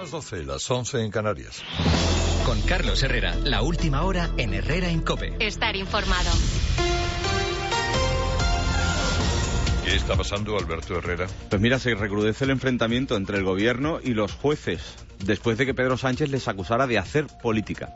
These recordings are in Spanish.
Las 12, las 11 en Canarias. Con Carlos Herrera, la última hora en Herrera en COPE. Estar informado. ¿Qué está pasando, Alberto Herrera? Pues mira, se recrudece el enfrentamiento entre el gobierno y los jueces, después de que Pedro Sánchez les acusara de hacer política.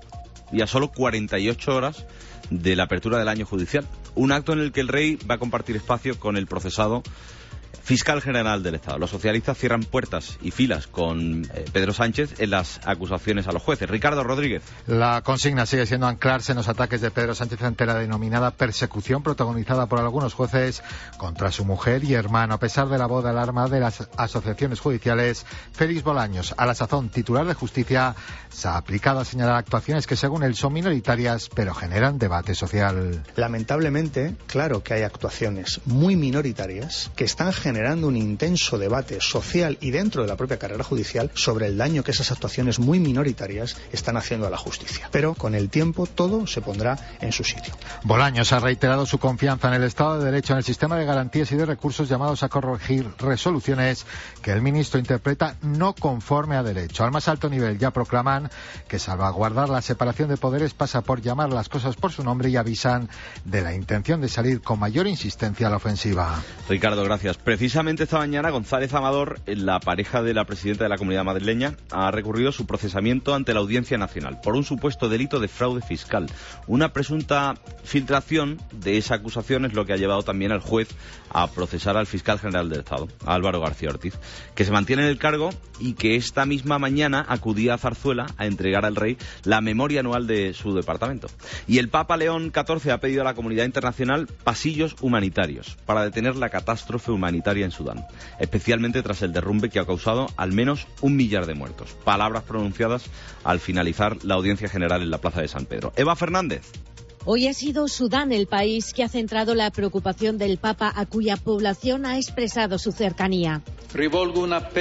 Y a solo 48 horas de la apertura del año judicial. Un acto en el que el rey va a compartir espacio con el procesado fiscal general del Estado. Los socialistas cierran puertas y filas con Pedro Sánchez en las acusaciones a los jueces. Ricardo Rodríguez. La consigna sigue siendo anclarse en los ataques de Pedro Sánchez ante la denominada persecución protagonizada por algunos jueces contra su mujer y hermano, a pesar de la voz de alarma de las asociaciones judiciales. Félix Bolaños, a la sazón titular de Justicia, se ha aplicado a señalar actuaciones que según él son minoritarias, pero generan debate social. Lamentablemente, claro que hay actuaciones muy minoritarias que están generando un intenso debate social y dentro de la propia carrera judicial sobre el daño que esas actuaciones muy minoritarias están haciendo a la justicia. Pero con el tiempo todo se pondrá en su sitio. Bolaños ha reiterado su confianza en el Estado de Derecho, en el sistema de garantías y de recursos llamados a corregir resoluciones que el ministro interpreta no conforme a derecho. Al más alto nivel ya proclaman que salvaguardar la separación de poderes pasa por llamar las cosas por su nombre y avisan de la intención de salir con mayor insistencia a la ofensiva. Ricardo, gracias. Precisamente esta mañana González Amador, la pareja de la presidenta de la Comunidad Madrileña, ha recurrido su procesamiento ante la Audiencia Nacional por un supuesto delito de fraude fiscal. Una presunta filtración de esa acusación es lo que ha llevado también al juez a procesar al fiscal general del Estado, Álvaro García Ortiz, que se mantiene en el cargo y que esta misma mañana acudía a Zarzuela a entregar al rey la memoria anual de su departamento. Y el Papa León XIV ha pedido a la comunidad internacional pasillos humanitarios para detener la catástrofe humanitaria en Sudán, especialmente tras el derrumbe que ha causado al menos 1 millar de muertos. Palabras pronunciadas al finalizar la audiencia general en la Plaza de San Pedro. Eva Fernández. Hoy ha sido Sudán el país que ha centrado la preocupación del Papa, a cuya población ha expresado su cercanía. Renuevo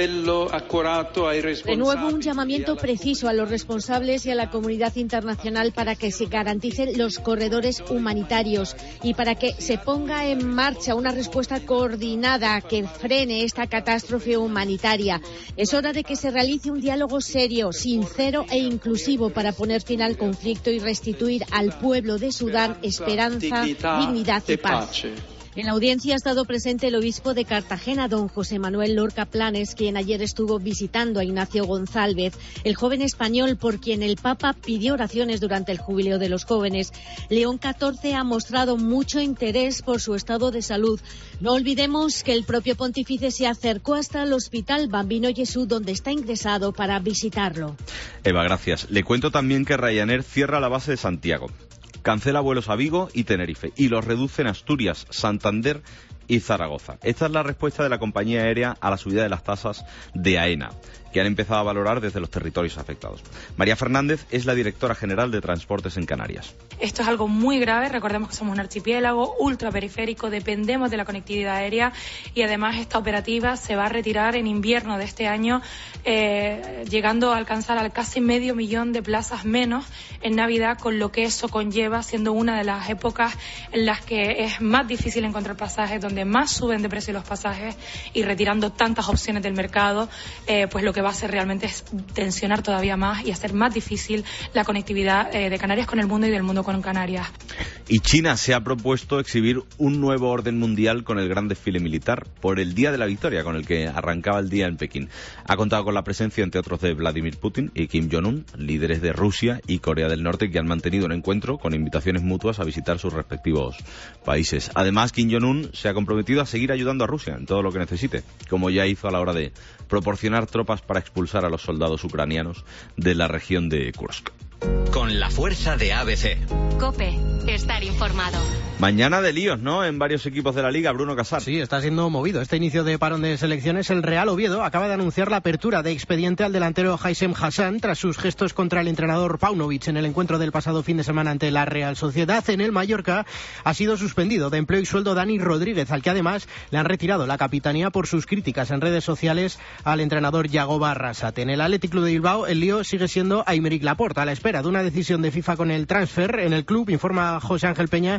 un llamamiento preciso a los responsables y a la comunidad internacional para que se garanticen los corredores humanitarios y para que se ponga en marcha una respuesta coordinada que frene esta catástrofe humanitaria. Es hora de que se realice un diálogo serio, sincero e inclusivo para poner fin al conflicto y restituir al pueblo de Sudán esperanza, dignidad y paz. En la audiencia ha estado presente el obispo de Cartagena, don José Manuel Lorca Planes, quien ayer estuvo visitando a Ignacio González, el joven español por quien el Papa pidió oraciones durante el Jubileo de los Jóvenes. León XIV ha mostrado mucho interés por su estado de salud. No olvidemos que el propio pontífice se acercó hasta el Hospital Bambino Jesús, donde está ingresado, para visitarlo. Eva, gracias. Le cuento también que Ryanair cierra la base de Santiago. Cancela vuelos a Vigo y Tenerife y los reduce en Asturias, Santander y Zaragoza. Esta es la respuesta de la compañía aérea a la subida de las tasas de AENA, que han empezado a valorar desde los territorios afectados. María Fernández es la directora general de Transportes en Canarias. Esto es algo muy grave, recordemos que somos un archipiélago ultraperiférico, dependemos de la conectividad aérea y además esta operativa se va a retirar en invierno de este año, llegando a alcanzar al casi 500.000 de plazas menos en Navidad, con lo que eso conlleva, siendo una de las épocas en las que es más difícil encontrar pasajes, donde más suben de precio los pasajes y retirando tantas opciones del mercado, pues lo que va a hacer realmente es tensionar todavía más y hacer más difícil la conectividad de Canarias con el mundo y del mundo con Canarias. Y China se ha propuesto exhibir un nuevo orden mundial con el gran desfile militar por el Día de la Victoria, con el que arrancaba el día en Pekín. Ha contado con la presencia, entre otros, de Vladimir Putin y Kim Jong-un, líderes de Rusia y Corea del Norte, que han mantenido un encuentro con invitaciones mutuas a visitar sus respectivos países. Además, Kim Jong-un se ha comprometido a seguir ayudando a Rusia en todo lo que necesite, como ya hizo a la hora de proporcionar tropas para expulsar a los soldados ucranianos de la región de Kursk. Con la fuerza de ABC. COPE, estar informado. Mañana de líos, ¿no?, en varios equipos de la Liga, Bruno Casar. Sí, está siendo movido este inicio de parón de selecciones. El Real Oviedo acaba de anunciar la apertura de expediente al delantero Haysem Hassan tras sus gestos contra el entrenador Paunovic en el encuentro del pasado fin de semana ante la Real Sociedad. En el Mallorca ha sido suspendido de empleo y sueldo Dani Rodríguez, al que además le han retirado la capitanía por sus críticas en redes sociales al entrenador Yagoba Arrasate. En el Athletic Club de Bilbao el lío sigue siendo Aymeric Laporta, a la espera de una decisión de FIFA con el transfer. En el club, informa José Ángel Peña, es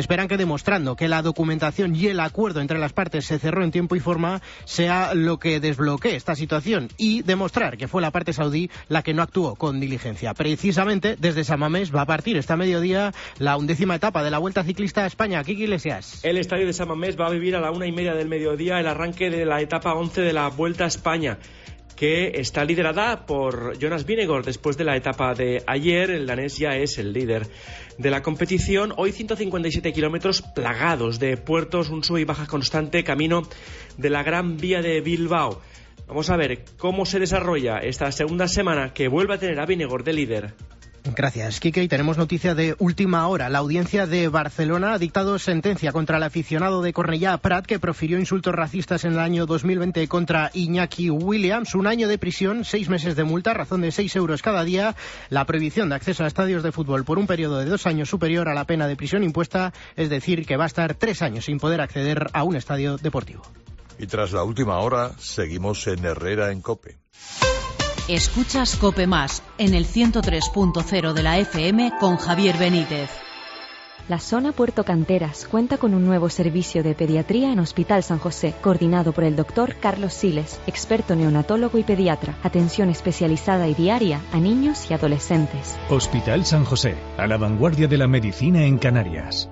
esperan que demostrando que la documentación y el acuerdo entre las partes se cerró en tiempo y forma sea lo que desbloquee esta situación y demostrar que fue la parte saudí la que no actuó con diligencia. Precisamente desde San Mamés va a partir esta mediodía la 11ª etapa de la Vuelta Ciclista a España. Kiki Iglesias. El estadio de San Mamés va a vivir a la 1:30 del mediodía el arranque de la etapa 11 de la Vuelta a España, que está liderada por Jonas Vingegaard. Después de la etapa de ayer, el danés ya es el líder de la competición. Hoy 157 kilómetros plagados de puertos, un sube y baja constante, camino de la Gran Vía de Bilbao. Vamos a ver cómo se desarrolla esta segunda semana que vuelve a tener a Vingegaard de líder. Gracias, Quique. Y tenemos noticia de última hora. La audiencia de Barcelona ha dictado sentencia contra el aficionado de Cornellá, Prat, que profirió insultos racistas en el año 2020 contra Iñaki Williams. 1 año de prisión, 6 meses de multa, a razón de 6 euros cada día. La prohibición de acceso a estadios de fútbol por un periodo de 2 años superior a la pena de prisión impuesta, es decir, que va a estar 3 años sin poder acceder a un estadio deportivo. Y tras la última hora, seguimos en Herrera en COPE. Escuchas COPE Más en el 103.0 de la FM con Javier Benítez. La zona Puerto Canteras cuenta con un nuevo servicio de pediatría en Hospital San José, coordinado por el Dr. Carlos Siles, experto neonatólogo y pediatra. Atención especializada y diaria a niños y adolescentes. Hospital San José, a la vanguardia de la medicina en Canarias.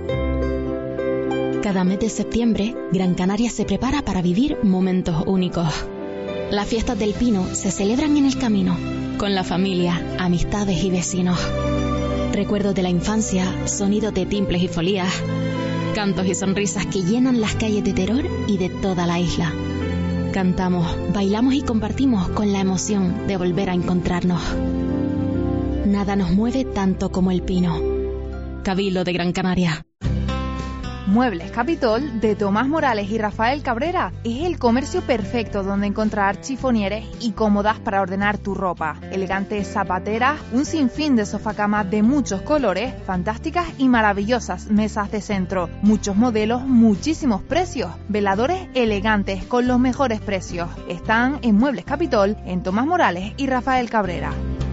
Cada mes de septiembre, Gran Canaria se prepara para vivir momentos únicos. Las fiestas del Pino se celebran en el camino, con la familia, amistades y vecinos. Recuerdos de la infancia, sonidos de timbres y folías, cantos y sonrisas que llenan las calles de Teror y de toda la isla. Cantamos, bailamos y compartimos con la emoción de volver a encontrarnos. Nada nos mueve tanto como el Pino. Cabildo de Gran Canaria. Muebles Capitol de Tomás Morales y Rafael Cabrera es el comercio perfecto donde encontrar chifonieres y cómodas para ordenar tu ropa, elegantes zapateras, un sinfín de sofacamas de muchos colores, fantásticas y maravillosas mesas de centro, muchos modelos, muchísimos precios, veladores elegantes con los mejores precios. Están en Muebles Capitol, en Tomás Morales y Rafael Cabrera.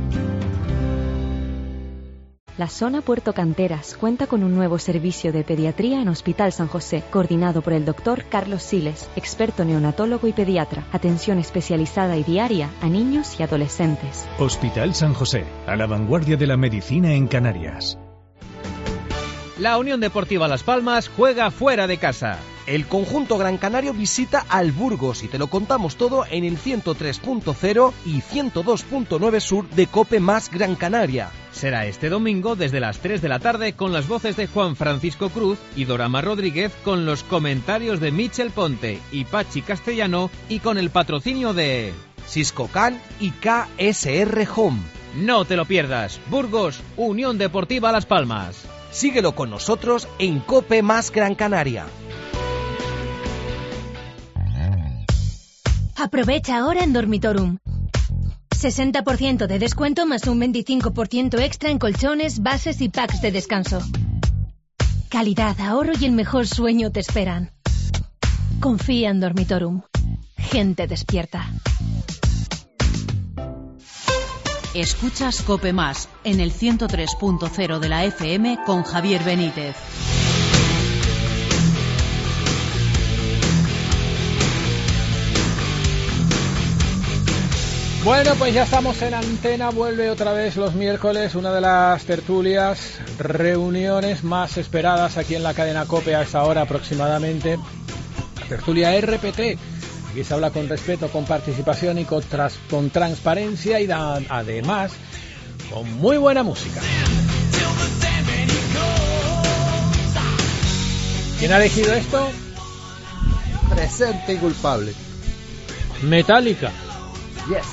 La zona Puerto Canteras cuenta con un nuevo servicio de pediatría en Hospital San José, coordinado por el Dr. Carlos Siles, experto neonatólogo y pediatra. Atención especializada y diaria a niños y adolescentes. Hospital San José, a la vanguardia de la medicina en Canarias. La Unión Deportiva Las Palmas juega fuera de casa. El conjunto gran canario visita al Burgos y te lo contamos todo en el 103.0 y 102.9 sur de COPE Más Gran Canaria. Será este domingo desde las 3 de la tarde con las voces de Juan Francisco Cruz y Dorama Rodríguez, con los comentarios de Michel Ponte y Pachi Castellano y con el patrocinio de Siscocal y KSR Home. No te lo pierdas. Burgos, Unión Deportiva Las Palmas. Síguelo con nosotros en COPE Más Gran Canaria. Aprovecha ahora en Dormitorum. 60% de descuento más un 25% extra en colchones, bases y packs de descanso. Calidad, ahorro y el mejor sueño te esperan. Confía en Dormitorum. Gente despierta. Escuchas COPE Más en el 103.0 de la FM con Javier Benítez. Bueno, pues ya estamos en antena, vuelve otra vez los miércoles, una de las tertulias, reuniones más esperadas aquí en la cadena COPE a esta hora aproximadamente. Tertulia RPT, aquí se habla con respeto, con participación y con transparencia y además con muy buena música. ¿Quién ha elegido esto? Presente y culpable. Metallica. Yes.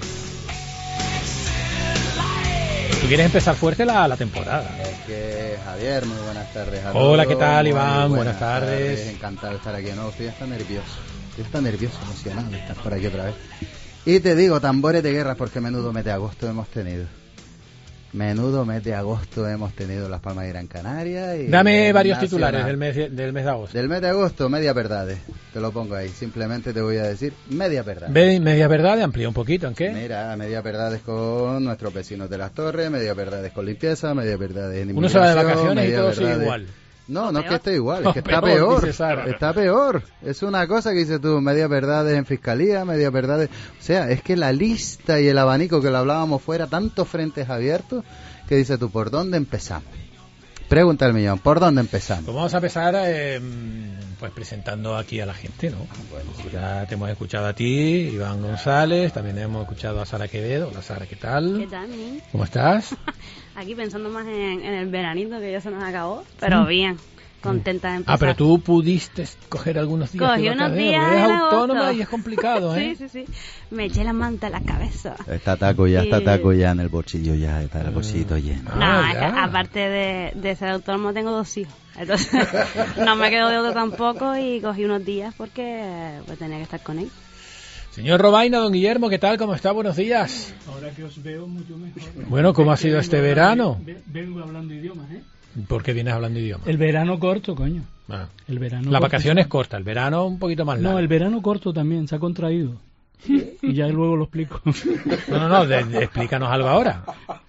Tú quieres empezar fuerte la temporada. Es que, Javier, muy buenas tardes a todos. Hola, ¿qué tal, Iván? Buenas tardes. Encantado de estar aquí. No, estoy hasta nervioso. Emocionado de estar por aquí otra vez. Y te digo, tambores de guerra, porque menudo mes de agosto hemos tenido. Menudo mes de agosto hemos tenido en Las Palmas de Gran Canaria. Y dame varios titulares del mes de agosto. Del mes de agosto, media verdades. Te lo pongo ahí. Simplemente te voy a decir media verdad. Media verdad, amplía un poquito, ¿en qué? Mira, media verdades con nuestros vecinos de Las Torres, media verdades con limpieza, media verdades en inmigración. Uno se va de vacaciones y todo sigue igual. No es que esté igual, es que está peor. Está peor. Es una cosa que dices tú, medias verdades en fiscalía, medias verdades... O sea, es que la lista y el abanico que lo hablábamos fuera, tantos frentes abiertos, que dices tú, ¿por dónde empezamos? Pregunta el millón, ¿por dónde empezamos? Pues vamos a empezar pues presentando aquí a la gente, ¿no? Bueno, ya te hemos escuchado a ti, Iván González, también hemos escuchado a Sara Quevedo. Hola Sara, ¿qué tal? ¿Qué tal, mi? ¿Cómo estás? Aquí pensando más en el veranito que ya se nos acabó, pero bien, contenta de empezar. Pero tú pudiste coger algunos días. Cogí unos días eres en autónoma agosto. y es complicado, ¿eh? Sí. Me eché la manta en la cabeza. Está taco ya en el bolsillo, ya está el bolsito lleno. No, es que aparte de ser autónomo tengo 2 hijos. Entonces no me quedo de otro tampoco y cogí unos días porque pues, tenía que estar con él. Señor Robaina, don Guillermo, ¿qué tal? ¿Cómo está? Buenos días. Ahora que os veo mucho mejor. Bueno, ¿cómo ha sido este verano? Vengo hablando idiomas, ¿eh? ¿Por qué vienes hablando idiomas? El verano corto, coño. El verano. La vacación es corta, el verano un poquito más largo. No, el verano corto también, se ha contraído. Y ya luego lo explico. No, explícanos algo ahora.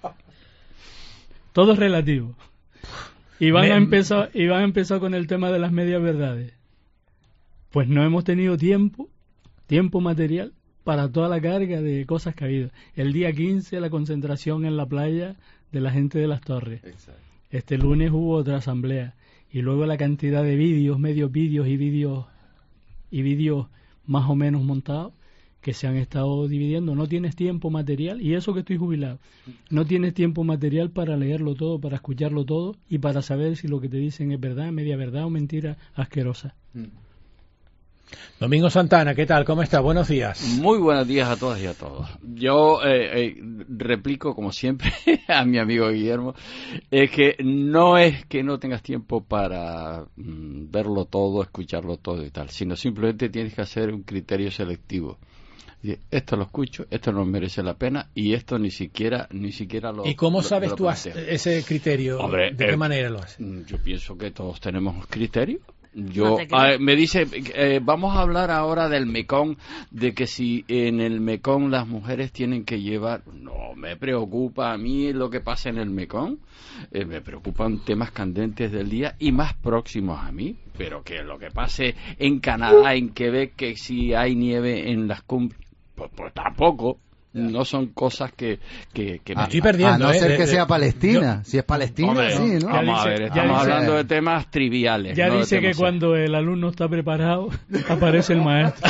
Todo es relativo. Iván ha empezado con el tema de las medias verdades. Pues no hemos tenido tiempo material para toda la carga de cosas que ha habido. El día 15 la concentración en la playa de la gente de las Torres. Exacto. Este lunes hubo otra asamblea y luego la cantidad de vídeos, medios vídeos y vídeos más o menos montados que se han estado dividiendo. No tienes tiempo material, y eso que estoy jubilado, no tienes tiempo material para leerlo todo, para escucharlo todo y para saber si lo que te dicen es verdad, media verdad o mentira asquerosa. Domingo Santana, ¿qué tal? ¿Cómo está? Buenos días. Muy buenos días a todas y a todos. Yo replico, como siempre, a mi amigo Guillermo, es que no es que no tengas tiempo para verlo todo, escucharlo todo y tal, sino simplemente tienes que hacer un criterio selectivo. Esto lo escucho, esto no merece la pena y esto ni siquiera lo... ¿Y cómo sabes tú ese criterio? Hombre, ¿de qué manera lo haces? Yo pienso que todos tenemos criterio. Me dice, vamos a hablar ahora del Mekong, de que si en el Mekong las mujeres tienen que llevar... No me preocupa a mí lo que pasa en el Mekong, me preocupan temas candentes del día y más próximos a mí, pero que lo que pase en Canadá, en Quebec, que si hay nieve en las cumbres, pues tampoco. No son cosas que me estoy perdiendo. A no ser que sea Palestina. Si es Palestina, hombre, sí, ¿no? Vamos a ver, estamos hablando de temas triviales. Ya no dice que cuando el alumno está preparado, aparece el maestro.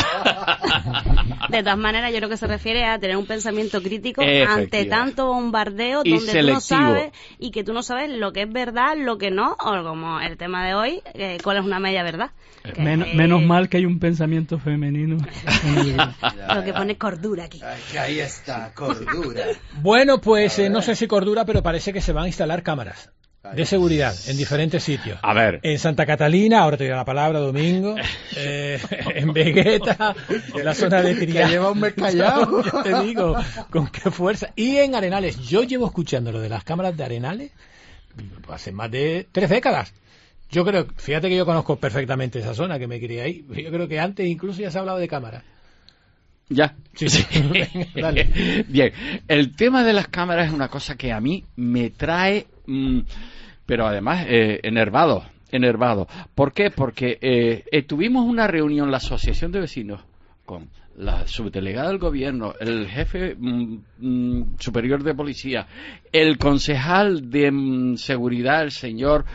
De todas maneras, yo creo que se refiere a tener un pensamiento crítico ante tanto bombardeo donde selectivo. Tú no sabes y que tú no sabes lo que es verdad, lo que no, o como el tema de hoy, cuál es una media verdad. Menos mal que hay un pensamiento femenino. Lo que pone cordura aquí. Que ahí está, cordura. Bueno, pues no sé si cordura, pero parece que se van a instalar cámaras de seguridad en diferentes sitios. A ver. En Santa Catalina, ahora te doy la palabra, Domingo. En Vegueta, en la zona de Triana. Que lleva un mes callado. Yo te digo, con qué fuerza. Y en Arenales, yo llevo escuchando lo de las cámaras de Arenales hace más de 3 décadas. Yo creo, fíjate que yo conozco perfectamente esa zona, que me crié ahí. Yo creo que antes incluso ya se ha hablado de cámaras. Ya. Sí. Dale. Bien, el tema de las cámaras es una cosa que a mí me trae, pero además enervado. ¿Por qué? Porque tuvimos una reunión, la Asociación de Vecinos, con la subdelegada del gobierno, el jefe superior de policía, el concejal de seguridad, el señor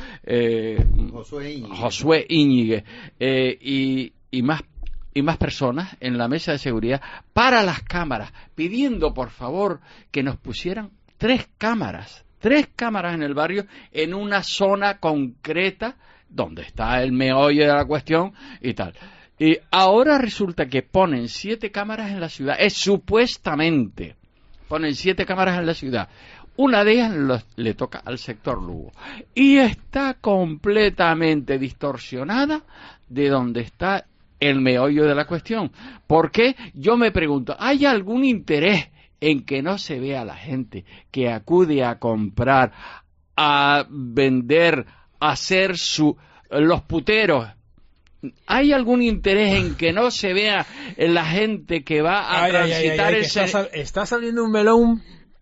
Josué Íñiguez, y más personas en la mesa de seguridad para las cámaras, pidiendo por favor que nos pusieran 3 cámaras en el barrio, en una zona concreta donde está el meollo de la cuestión y tal. Y ahora resulta que ponen 7 cámaras en la ciudad, supuestamente ponen 7 cámaras en la ciudad. Una de ellas le toca al sector Lugo y está completamente distorsionada de donde está el meollo de la cuestión. ¿Por qué? Yo me pregunto, ¿hay algún interés en que no se vea la gente que acude a comprar, a vender, a hacer los puteros? ¿Hay algún interés en que no se vea la gente que va a transitar ese...? Está saliendo un melón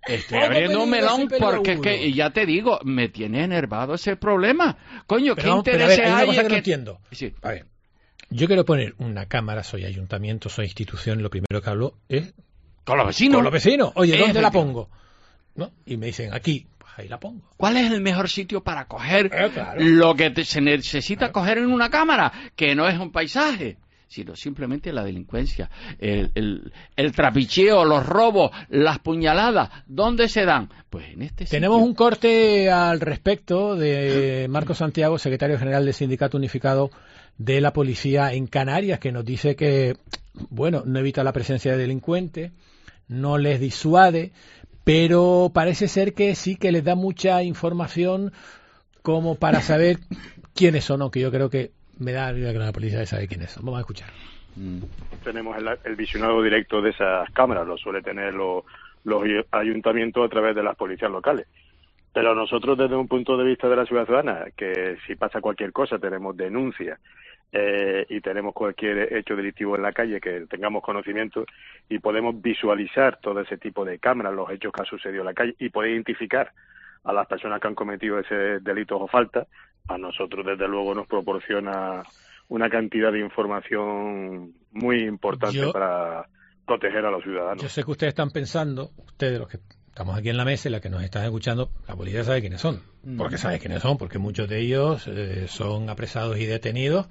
Estoy abriendo un melón porque es que, y ya te digo, me tiene enervado ese problema. Coño, ¿qué interés hay una cosa que no que entiendo. Sí. A ver, yo quiero poner una cámara, soy ayuntamiento, soy institución, y lo primero que hablo es... Con los vecinos. Con los vecinos. Oye, ¿dónde la pongo? ¿No? Y me dicen, aquí. Pues ahí la pongo. ¿Cuál es el mejor sitio para coger claro. lo que se necesita coger en una cámara? Que no es un paisaje, sino simplemente la delincuencia, el trapicheo, los robos, las puñaladas. ¿Dónde se dan? Pues en este sitio. Tenemos un corte al respecto de Marcos Santiago, secretario general del Sindicato Unificado de la Policía en Canarias, que nos dice que, bueno, no evita la presencia de delincuentes, no les disuade, pero parece ser que sí que les da mucha información como para saber quiénes son, aunque yo creo que me da la idea que la policía sabe quiénes son. Vamos a escuchar. Tenemos el visionado directo de esas cámaras, lo suele tener los ayuntamientos a través de las policías locales. Pero nosotros, desde un punto de vista de la ciudadana, que si pasa cualquier cosa, tenemos denuncias y tenemos cualquier hecho delictivo en la calle, que tengamos conocimiento y podemos visualizar todo ese tipo de cámaras, los hechos que han sucedido en la calle y poder identificar a las personas que han cometido ese delito o falta, a nosotros desde luego nos proporciona una cantidad de información muy importante para proteger a los ciudadanos. Yo sé que ustedes están pensando, ustedes los que estamos aquí en la mesa y las que nos están escuchando, la policía sabe quiénes son. Porque sabe quiénes son, porque muchos de ellos son apresados y detenidos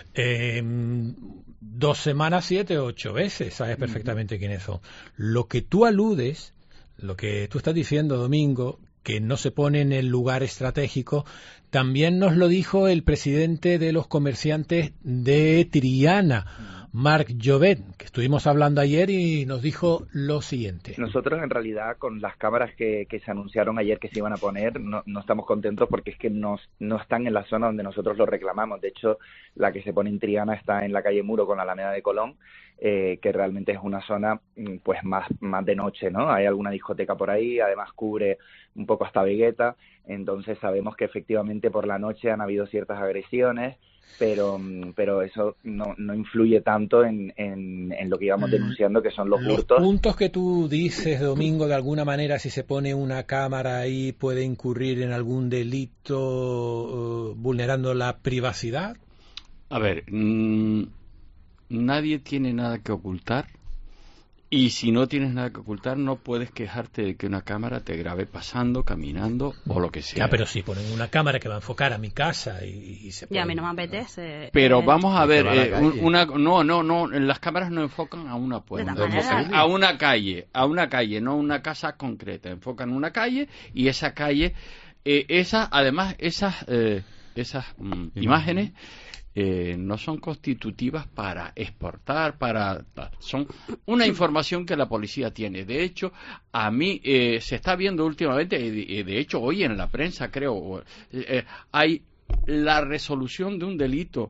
2 semanas, 7, 8 veces, sabes perfectamente quiénes son. Lo que tú aludes, lo que tú estás diciendo, Domingo, que no se pone en el lugar estratégico, también nos lo dijo el presidente de los comerciantes de Triana, Marc Jovet, que estuvimos hablando ayer y nos dijo lo siguiente. Nosotros en realidad con las cámaras que se anunciaron ayer que se iban a poner no estamos contentos porque es que no están en la zona donde nosotros lo reclamamos. De hecho, la que se pone en Triana está en la calle Muro con la Alameda de Colón, que realmente es una zona pues más de noche, ¿no? Hay alguna discoteca por ahí, además cubre un poco hasta Vegueta, entonces sabemos que efectivamente por la noche han habido ciertas agresiones, pero eso no influye tanto en lo que íbamos denunciando, que son los hurtos. Los puntos que tú dices, Domingo, de alguna manera, si se pone una cámara ahí, puede incurrir en algún delito vulnerando la privacidad. A ver, nadie tiene nada que ocultar. Y si no tienes nada que ocultar, no puedes quejarte de que una cámara te grabe pasando, caminando o lo que sea. Ya, pero si ponen una cámara que va a enfocar a mi casa y se Ya, a mí no me apetece. Pero vamos a ver, no, las cámaras no enfocan a una puerta, a una calle, no una casa concreta. Enfocan una calle y esa calle, además esas imágenes no son constitutivas para exportar, son una información que la policía tiene. De hecho, a mí se está viendo últimamente, de hecho hoy en la prensa creo, hay la resolución de un delito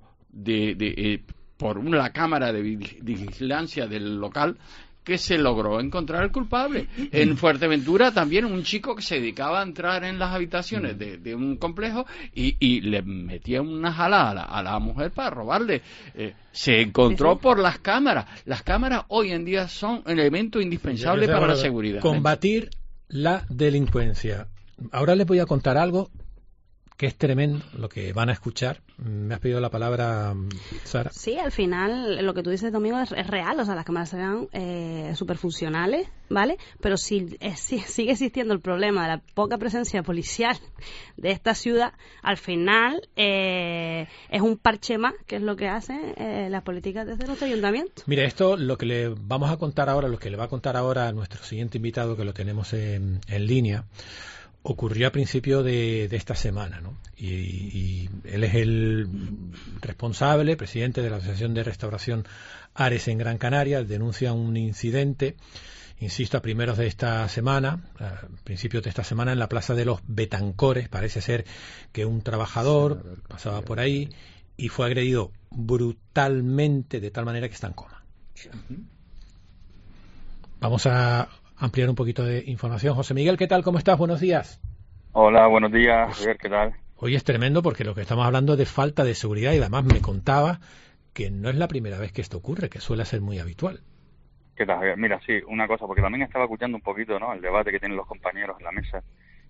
por la cámara de vigilancia del local, que se logró encontrar el culpable. En Fuerteventura también un chico que se dedicaba a entrar en las habitaciones de un complejo y le metía una jala a la mujer para robarle. Se encontró por las cámaras. Las cámaras hoy en día son un elemento indispensable para la seguridad. Combatir la delincuencia. Ahora les voy a contar algo que es tremendo lo que van a escuchar. Me has pedido la palabra, Sara. Sí, al final lo que tú dices, Domingo, es real. O sea, las cámaras se vean súper funcionales, ¿vale? Pero si sigue existiendo el problema de la poca presencia policial de esta ciudad, al final es un parche más, que es lo que hacen las políticas desde nuestro ayuntamiento. Mira, esto lo que le vamos a contar ahora, lo que le va a contar ahora a nuestro siguiente invitado, que lo tenemos en línea, ocurrió a principio de esta semana, ¿no? Y él es el responsable, presidente de la Asociación de Restauración Ares en Gran Canaria. Denuncia un incidente, insisto, a principios de esta semana, en la Plaza de los Betancores. Parece ser que un trabajador pasaba por ahí y fue agredido brutalmente, de tal manera que está en coma. Vamos a ampliar un poquito de información. José Miguel, ¿qué tal? ¿Cómo estás? Buenos días. Hola, buenos días, Javier, ¿qué tal? Hoy es tremendo porque lo que estamos hablando es de falta de seguridad y además me contaba que no es la primera vez que esto ocurre, que suele ser muy habitual. ¿Qué tal, Javier? Mira, sí, una cosa, porque también estaba escuchando un poquito, ¿no?, el debate que tienen los compañeros en la mesa.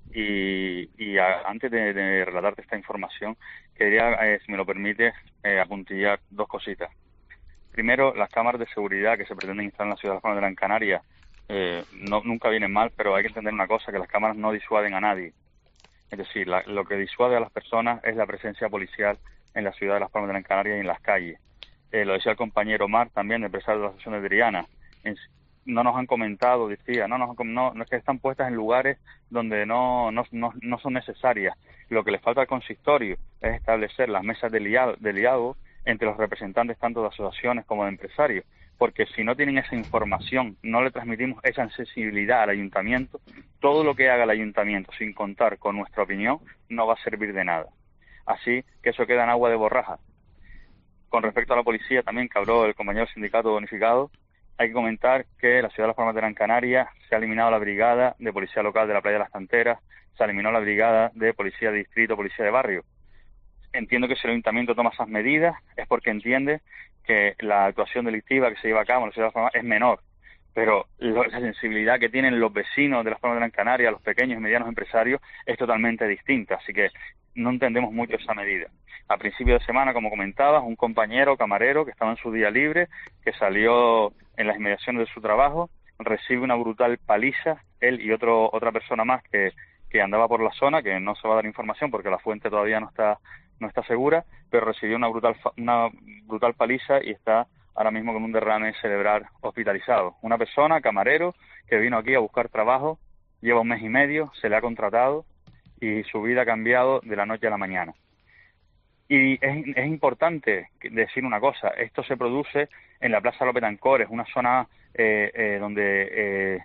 Antes de relatarte esta información, quería, si me lo permites, apuntillar dos cositas. Primero, las cámaras de seguridad que se pretenden instalar en la ciudad de Las Palmas de Gran Canaria nunca vienen mal, pero hay que entender una cosa, que las cámaras no disuaden a nadie. Es decir, lo que disuade a las personas es la presencia policial en la ciudad de Las Palmas de Gran Canaria y en las calles. Lo decía el compañero Omar, también, empresario de la Asociación de Triana. No nos han comentado, decía, no es que están puestas en lugares donde no son necesarias. Lo que les falta al consistorio es establecer las mesas de diálogo entre los representantes tanto de asociaciones como de empresarios, porque si no tienen esa información, no le transmitimos esa sensibilidad al ayuntamiento, todo lo que haga el ayuntamiento sin contar con nuestra opinión no va a servir de nada. Así que eso queda en agua de borraja. Con respecto a la policía, también que habló el compañero sindicato bonificado, hay que comentar que en la ciudad de Las Palmas de Gran Canaria se ha eliminado la brigada de policía local de la playa de las Canteras, se eliminó la brigada de policía de distrito, policía de barrio. Entiendo que si el ayuntamiento toma esas medidas es porque entiende que la actuación delictiva que se lleva a cabo en la ciudad de Las Palmas es menor, pero la sensibilidad que tienen los vecinos de Las Palmas de Gran Canaria, los pequeños y medianos empresarios, es totalmente distinta, así que no entendemos mucho esa medida. A principio de semana, como comentabas, un compañero camarero que estaba en su día libre, que salió en las inmediaciones de su trabajo, recibe una brutal paliza, él y otra persona más que andaba por la zona, que no se va a dar información porque la fuente todavía no está segura, pero recibió una brutal paliza y está ahora mismo con un derrame cerebral hospitalizado. Una persona, camarero, que vino aquí a buscar trabajo, lleva 1 mes y medio, se le ha contratado y su vida ha cambiado de la noche a la mañana. Y es importante decir una cosa, esto se produce en la Plaza López Tancor, es una zona donde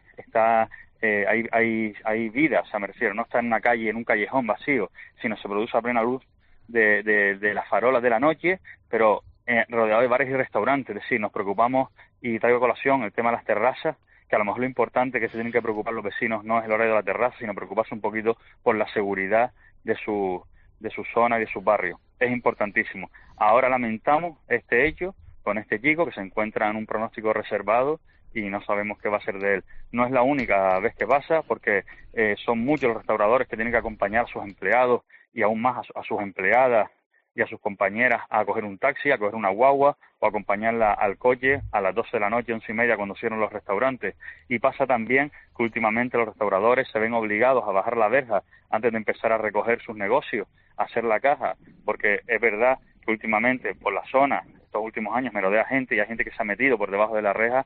hay vida, o sea, me refiero, no está en una calle, en un callejón vacío, sino se produce a plena luz de las farolas de la noche, pero rodeado de bares y restaurantes. Es decir, nos preocupamos, y traigo a colación el tema de las terrazas, que a lo mejor lo importante que se tienen que preocupar los vecinos no es el horario de la terraza, sino preocuparse un poquito por la seguridad de su zona y de su barrio. Es importantísimo. Ahora lamentamos este hecho con este chico que se encuentra en un pronóstico reservado y no sabemos qué va a ser de él. No es la única vez que pasa, porque son muchos los restauradores que tienen que acompañar a sus empleados y aún más a sus empleadas y a sus compañeras a coger un taxi, a coger una guagua o acompañarla al coche a las 12 de la noche, 11:30, cuando cierran los restaurantes. Y pasa también que últimamente los restauradores se ven obligados a bajar la verja antes de empezar a recoger sus negocios, a hacer la caja, porque es verdad que últimamente por la zona, estos últimos años, merodea gente y hay gente que se ha metido por debajo de la reja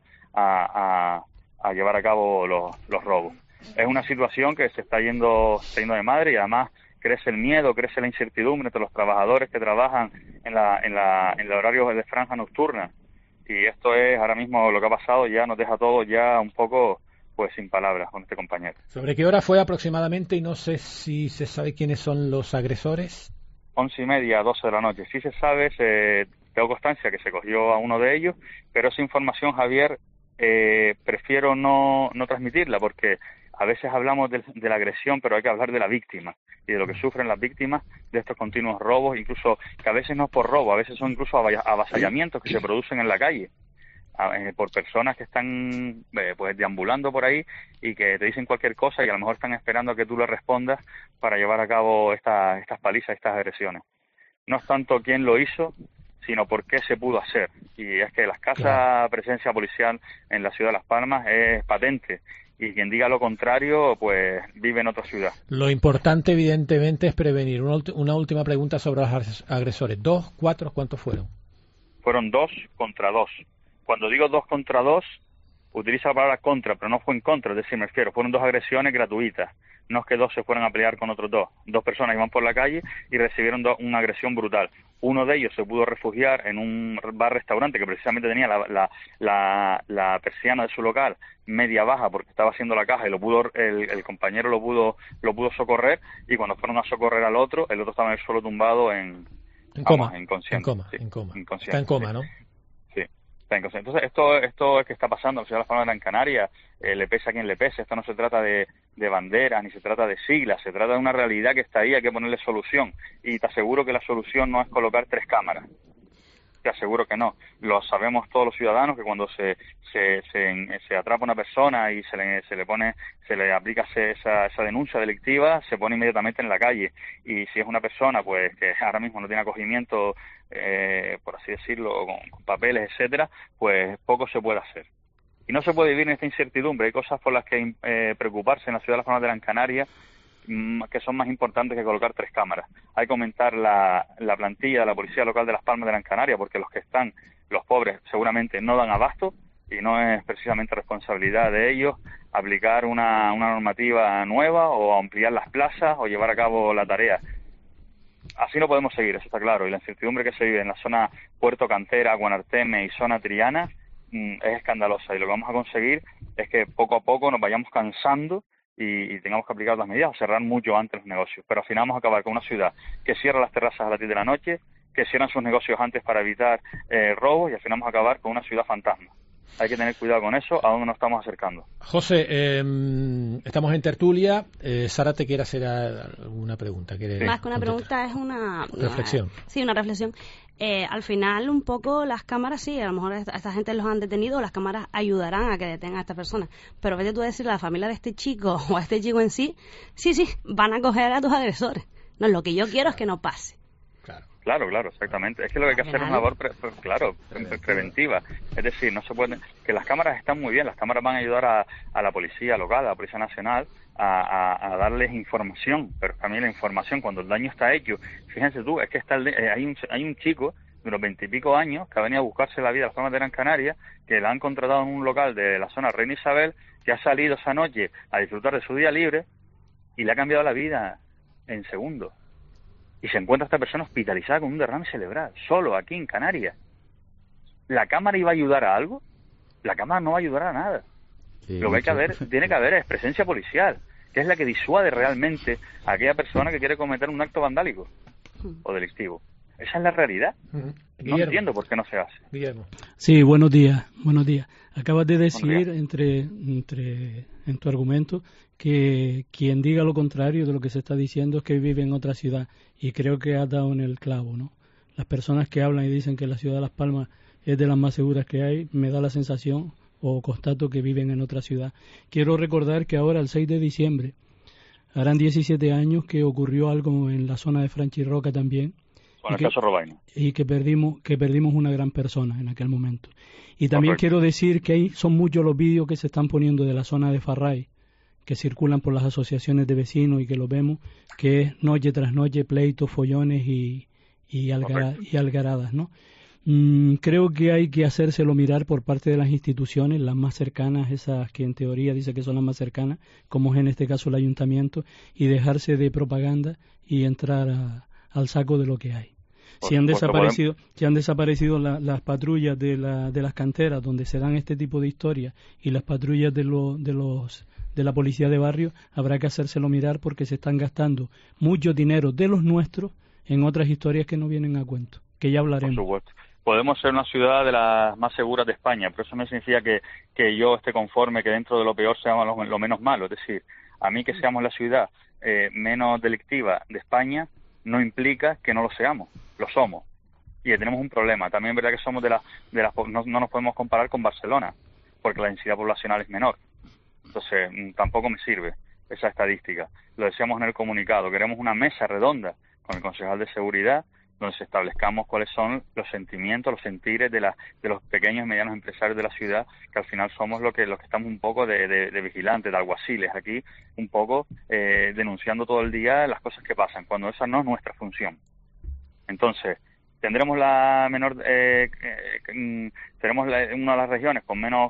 a llevar a cabo los robos. Es una situación que se está yendo de madre, y además crece el miedo, crece la incertidumbre entre los trabajadores que trabajan en el horario de franja nocturna. Y esto es ahora mismo lo que ha pasado, ya nos deja todo ya un poco pues sin palabras con este compañero. ¿Sobre qué hora fue aproximadamente? Y no sé si se sabe quiénes son los agresores. 11:30, 12 de la noche. Sí se sabe, tengo constancia que se cogió a uno de ellos, pero esa información, Javier, prefiero no transmitirla, porque a veces hablamos de la agresión, pero hay que hablar de la víctima y de lo que sufren las víctimas de estos continuos robos, incluso que a veces no es por robo, a veces son incluso avasallamientos que se producen en la calle por personas que están pues deambulando por ahí y que te dicen cualquier cosa y a lo mejor están esperando a que tú les respondas para llevar a cabo estas palizas, estas agresiones. No es tanto quién lo hizo, sino por qué se pudo hacer. Y es que la escasa presencia policial en la ciudad de Las Palmas es patente. Y quien diga lo contrario, pues vive en otra ciudad. Lo importante, evidentemente, es prevenir. Una última pregunta sobre los agresores. ¿2, 4, cuántos fueron? Fueron 2 contra 2. Cuando digo 2 contra 2, utilizo la palabra contra, pero no fue en contra, es decir, me refiero, fueron 2 agresiones gratuitas. No es que 2 se fueran a pelear con otros 2. 2 personas iban por la calle y recibieron una agresión brutal. Uno de ellos se pudo refugiar en un bar-restaurante que precisamente tenía la persiana de su local media baja porque estaba haciendo la caja, y el compañero lo pudo socorrer, y cuando fueron a socorrer al otro, el otro estaba en el suelo tumbado inconsciente. Está en coma, ¿no? Sí. Entonces, esto es que está pasando en la ciudad de Las Palmas de Gran Canaria, le pese a quien le pese. Esto no se trata de banderas, ni se trata de siglas, se trata de una realidad que está ahí, hay que ponerle solución. Y te aseguro que la solución no es colocar 3 cámaras. te aseguro que no. Lo sabemos todos los ciudadanos, que cuando se atrapa una persona y se le aplica esa denuncia delictiva, se pone inmediatamente en la calle. Y si es una persona pues que ahora mismo no tiene acogimiento, por así decirlo, con papeles, etcétera, pues poco se puede hacer. Y no se puede vivir en esta incertidumbre. Hay cosas por las que preocuparse en la ciudad de Las Palmas de Gran Canaria que son más importantes que colocar 3 cámaras. Hay que aumentar la plantilla de la Policía Local de Las Palmas de Gran Canaria, porque los pobres seguramente no dan abasto, y no es precisamente responsabilidad de ellos aplicar una normativa nueva o ampliar las plazas o llevar a cabo la tarea. Así no podemos seguir, eso está claro, y la incertidumbre que se vive en la zona Puerto Cantera, Guanarteme y zona Triana es escandalosa, y lo que vamos a conseguir es que poco a poco nos vayamos cansando y tengamos que aplicar las medidas o cerrar mucho antes los negocios. Pero al final vamos a acabar con una ciudad que cierra las terrazas a las 10 de la noche, que cierran sus negocios antes para evitar robos, y al final vamos a acabar con una ciudad fantasma. Hay que tener cuidado con eso, a dónde nos estamos acercando. José, estamos en tertulia. Sara te quiere hacer alguna pregunta. Más que una pregunta, es una reflexión. Sí, una reflexión. Al final, un poco las cámaras, sí, a lo mejor a esta gente los han detenido, las cámaras ayudarán a que detengan a esta persona. Pero vete tú a decirle a la familia de este chico o a este chico en sí, van a coger a tus agresores. No, lo que yo quiero es que no pase. Claro, exactamente. Es que lo que hay que hacer es una labor preventiva. Es decir, no se puede, que las cámaras están muy bien, las cámaras van a ayudar a la policía local, a la Policía Nacional, a darles información, pero también la información, cuando el daño está hecho, fíjense tú, es que hay un chico de unos 20 y pico años que ha venido a buscarse la vida a Las Palmas de Gran Canaria, que la han contratado en un local de la zona Reina Isabel, que ha salido esa noche a disfrutar de su día libre y le ha cambiado la vida en segundos. Y se encuentra esta persona hospitalizada con un derrame cerebral, solo aquí en Canarias. ¿La cámara iba a ayudar a algo? La cámara no va a ayudar a nada. Sí, lo que tiene que haber es presencia policial, que es la que disuade realmente a aquella persona que quiere cometer un acto vandálico o delictivo. Esa es la realidad. No entiendo por qué no se hace. Guillermo. Sí, buenos días. Acabas de decir en tu argumento que quien diga lo contrario de lo que se está diciendo es que vive en otra ciudad, y creo que has dado en el clavo, ¿no? Las personas que hablan y dicen que la ciudad de Las Palmas es de las más seguras que hay, me da la sensación o constato que viven en otra ciudad. Quiero recordar que ahora, el 6 de diciembre, harán 17 años que ocurrió algo en la zona de Franchirroca también, con el caso Robaina, y que perdimos una gran persona en aquel momento. Y también quiero decir que son muchos los vídeos que se están poniendo de la zona de Farray, que circulan por las asociaciones de vecinos y que lo vemos, que es noche tras noche pleitos, follones y algaradas, ¿no? Creo que hay que hacérselo mirar por parte de las instituciones, las más cercanas, esas que en teoría dice que son las más cercanas, como es en este caso el ayuntamiento, y dejarse de propaganda y entrar al saco de lo que hay. Si han desaparecido las patrullas de las canteras donde se dan este tipo de historias, y las patrullas de la policía de barrio, habrá que hacérselo mirar, porque se están gastando mucho dinero de los nuestros en otras historias que no vienen a cuento, que ya hablaremos. Por supuesto. Podemos ser una ciudad de las más seguras de España, pero eso no significa que yo esté conforme que dentro de lo peor seamos lo menos malo. Es decir, a mí que seamos la ciudad menos delictiva de España no implica que no lo seamos, lo somos. Y tenemos un problema. También es verdad que somos no nos podemos comparar con Barcelona, porque la densidad poblacional es menor. Entonces, tampoco me sirve esa estadística. Lo decíamos en el comunicado, queremos una mesa redonda con el concejal de seguridad, donde establezcamos cuáles son los sentimientos, los sentires de los pequeños y medianos empresarios de la ciudad, que al final somos los que estamos un poco de vigilantes, de alguaciles aquí, un poco denunciando todo el día las cosas que pasan, cuando esa no es nuestra función. Entonces, tendremos tenemos una de las regiones con menos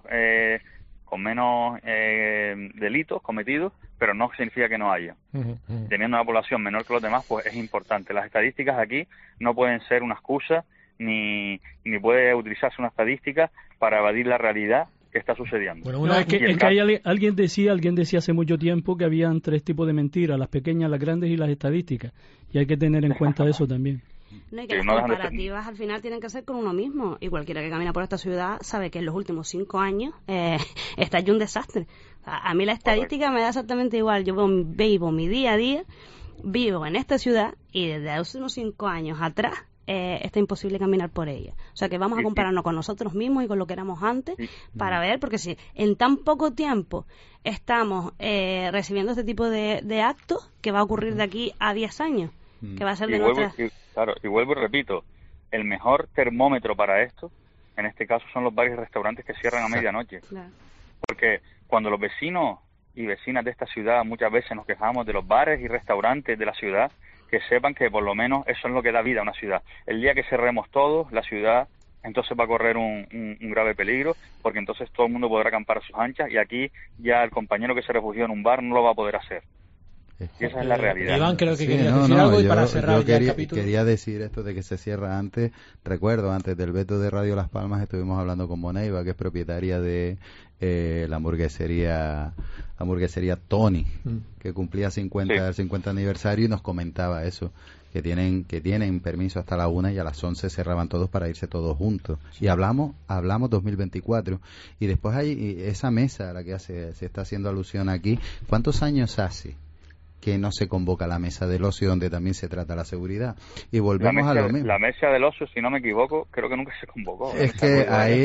delitos cometidos, pero no significa que no haya. Teniendo una población menor que los demás, pues es importante. Las estadísticas aquí no pueden ser una excusa, ni puede utilizarse una estadística para evadir la realidad que está sucediendo. Bueno, alguien decía hace mucho tiempo que habían 3 tipos de mentiras: las pequeñas, las grandes y las estadísticas, y hay que tener en cuenta eso también. No, y que las comparativas al final tienen que ser con uno mismo, y cualquiera que camina por esta ciudad sabe que en los últimos 5 años está ya un desastre. A mí la estadística me da exactamente igual. Yo vivo mi día a día, vivo en esta ciudad, y desde hace unos 5 años atrás está imposible caminar por ella. O sea que vamos a compararnos con nosotros mismos y con lo que éramos antes para ver, porque si en tan poco tiempo estamos recibiendo este tipo de actos, ¿qué va a ocurrir de aquí a 10 años? Que va a ser de nuestras... Y vuelvo y repito, el mejor termómetro para esto, en este caso, son los bares y restaurantes que cierran a medianoche. Claro. Porque cuando los vecinos y vecinas de esta ciudad muchas veces nos quejamos de los bares y restaurantes de la ciudad, que sepan que por lo menos eso es lo que da vida a una ciudad. El día que cerremos todos, la ciudad entonces va a correr un grave peligro, porque entonces todo el mundo podrá acampar a sus anchas y aquí ya el compañero que se refugió en un bar no lo va a poder hacer. Y esa es la realidad. Iván, creo que quería decir algo y para cerrar ya el capítulo. Quería decir esto de que se cierra antes. Recuerdo, antes del veto de Radio Las Palmas estuvimos hablando con Moneiva, que es propietaria de la hamburguesería Tony, que cumplía 50 aniversario, y nos comentaba eso, que tienen permiso hasta la 1 y a las 11 cerraban todos para irse todos juntos. Y hablamos 2024. Y después hay esa mesa a la que se está haciendo alusión aquí. ¿Cuántos años hace que no se convoca la mesa del ocio, donde también se trata la seguridad? Y volvemos a lo mismo. La mesa del ocio, si no me equivoco, creo que nunca se convocó. Es que ahí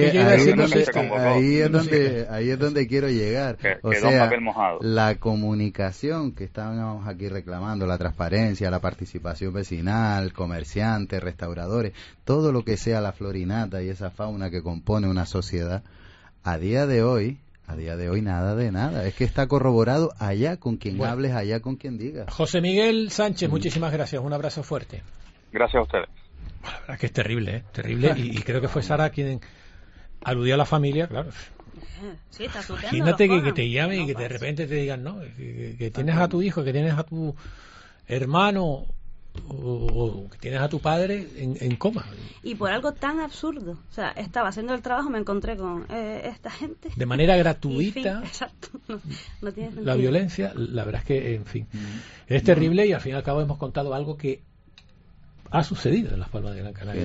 es donde quiero llegar. O sea, la comunicación que estábamos aquí reclamando, la transparencia, la participación vecinal, comerciantes, restauradores, todo lo que sea la florinata y esa fauna que compone una sociedad, a día de hoy nada de nada. Es que está corroborado allá con quien hables, allá con quien digas. José Miguel Sánchez, muchísimas gracias. Un abrazo fuerte. Gracias a ustedes. Bueno, la verdad que es terrible, terrible. Y creo que fue Sara quien aludió a la familia, claro. Sí, está imagínate que te llamen y que de repente te digan, no, que tienes a tu hijo, que tienes a tu hermano o que tienes a tu padre en coma. Y por algo tan absurdo. O sea, estaba haciendo el trabajo, me encontré con esta gente. De manera gratuita. Exacto. No tiene sentido. La violencia, la verdad es que, en fin, es terrible, y al fin y al cabo hemos contado algo que ha sucedido en Las Palmas de Gran Canaria.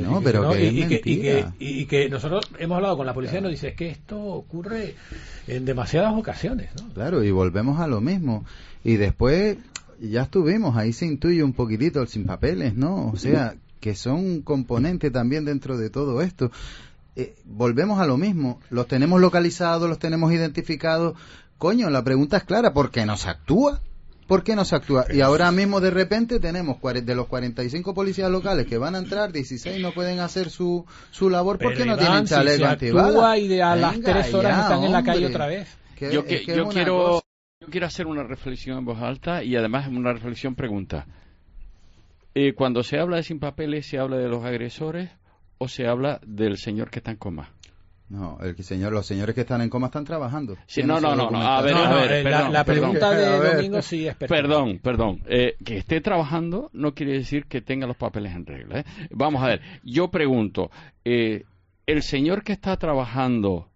Y que nosotros hemos hablado con la policía y nos dice que esto ocurre en demasiadas ocasiones, ¿no? Claro, y volvemos a lo mismo. Y después ya estuvimos, ahí se intuye un poquitito el sin papeles, ¿no? O sea, que son un componente también dentro de todo esto. Volvemos a lo mismo, los tenemos localizados, los tenemos identificados. Coño, la pregunta es clara, ¿por qué no se actúa? ¿Por qué no se actúa? Y ahora mismo de repente tenemos de los 45 policías locales que van a entrar, 16 no pueden hacer su labor porque no tienen chaleco antibalas. Y a las 3 horas están en la calle otra vez. Yo quiero hacer una reflexión en voz alta, y además una reflexión pregunta. Cuando se habla de sin papeles, ¿se habla de los agresores o se habla del señor que está en coma? No, los señores que están en coma están trabajando. Sí, no. A ver, la pregunta de Domingo sí es perfecta. Perdón. Que esté trabajando no quiere decir que tenga los papeles en regla. Vamos a ver, yo pregunto, el señor que está trabajando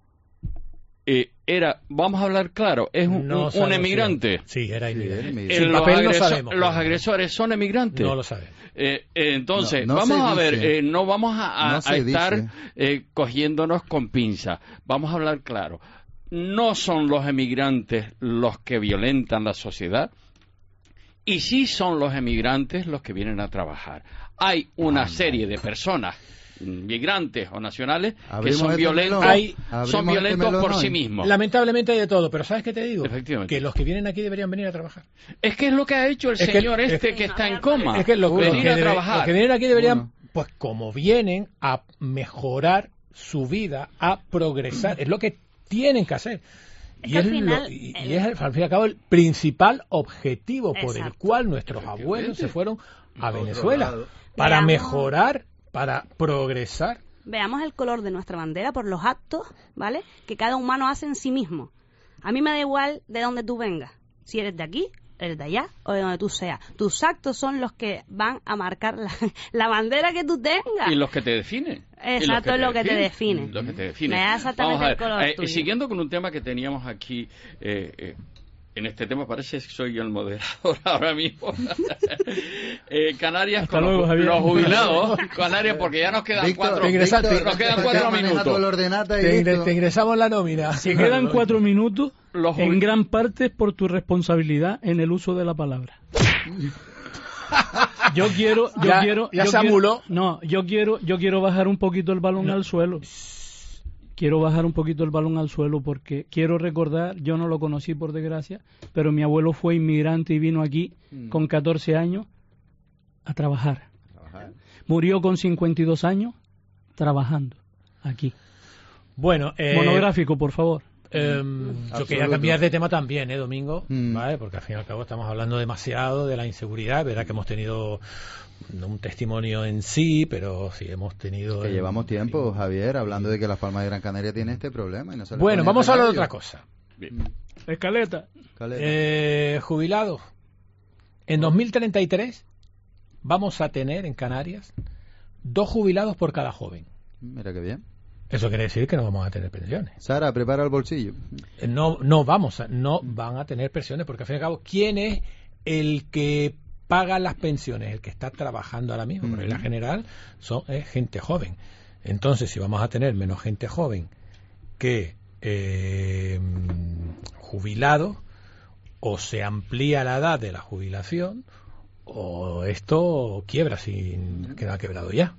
vamos a hablar claro, es un emigrante. Sí, era inmigrante. Los agresores son emigrantes. No lo sabemos. Entonces, vamos a ver, no vamos a estar cogiéndonos con pinzas. Vamos a hablar claro. No son los emigrantes los que violentan la sociedad, y sí son los emigrantes los que vienen a trabajar. Hay una serie de personas, migrantes o nacionales, que son violentos por sí mismos. Lamentablemente hay de todo, pero ¿sabes qué te digo? Que los que vienen aquí deberían venir a trabajar. Es que es lo que ha hecho el señor que está en coma. Es que venir a trabajar. Los que vienen aquí deberían, pues como vienen a mejorar su vida, a progresar, es lo que tienen que hacer. Y es al fin y al cabo el principal objetivo por el cual nuestros abuelos se fueron a Venezuela, para mejorar, para progresar. Veamos el color de nuestra bandera por los actos, ¿vale?, que cada humano hace en sí mismo. A mí me da igual de dónde tú vengas, si eres de aquí, eres de allá o de donde tú seas. Tus actos son los que van a marcar la bandera que tú tengas. Y los que te definen. Exacto, es lo que te define. Lo que te define. Me da exactamente el color tuyo. Siguiendo con un tema que teníamos aquí, en este tema parece que soy yo el moderador ahora mismo. Canarias con los jubilados. Canarias, porque ya nos quedan 4 minutos. Te ingresamos la nómina. Si quedan 4 minutos, en gran parte es por tu responsabilidad en el uso de la palabra. Yo quiero bajar un poquito el balón al suelo. Quiero bajar un poquito el balón al suelo porque quiero recordar, yo no lo conocí por desgracia, pero mi abuelo fue inmigrante y vino aquí con 14 años a trabajar. Murió con 52 años trabajando aquí. Bueno, monográfico, por favor. Yo quería cambiar de tema también, Domingo, ¿vale? Porque al fin y al cabo estamos hablando demasiado de la inseguridad, verdad que hemos tenido un testimonio en sí, pero sí hemos tenido... Que llevamos tiempo, Javier, hablando de que Las Palmas de Gran Canaria tiene este problema. Y no se le bueno, vamos a hablar de otra cosa. Escaleta. Jubilados. En 2033 vamos a tener en Canarias 2 jubilados por cada joven. Mira qué bien. Eso quiere decir que no vamos a tener pensiones. Sara, prepara el bolsillo. No van a tener pensiones, porque al fin y al cabo, ¿quién es el que paga las pensiones? El que está trabajando ahora mismo, porque en la general es gente joven. Entonces, si vamos a tener menos gente joven que jubilados, o se amplía la edad de la jubilación, o esto quiebra sin queda quebrado ya.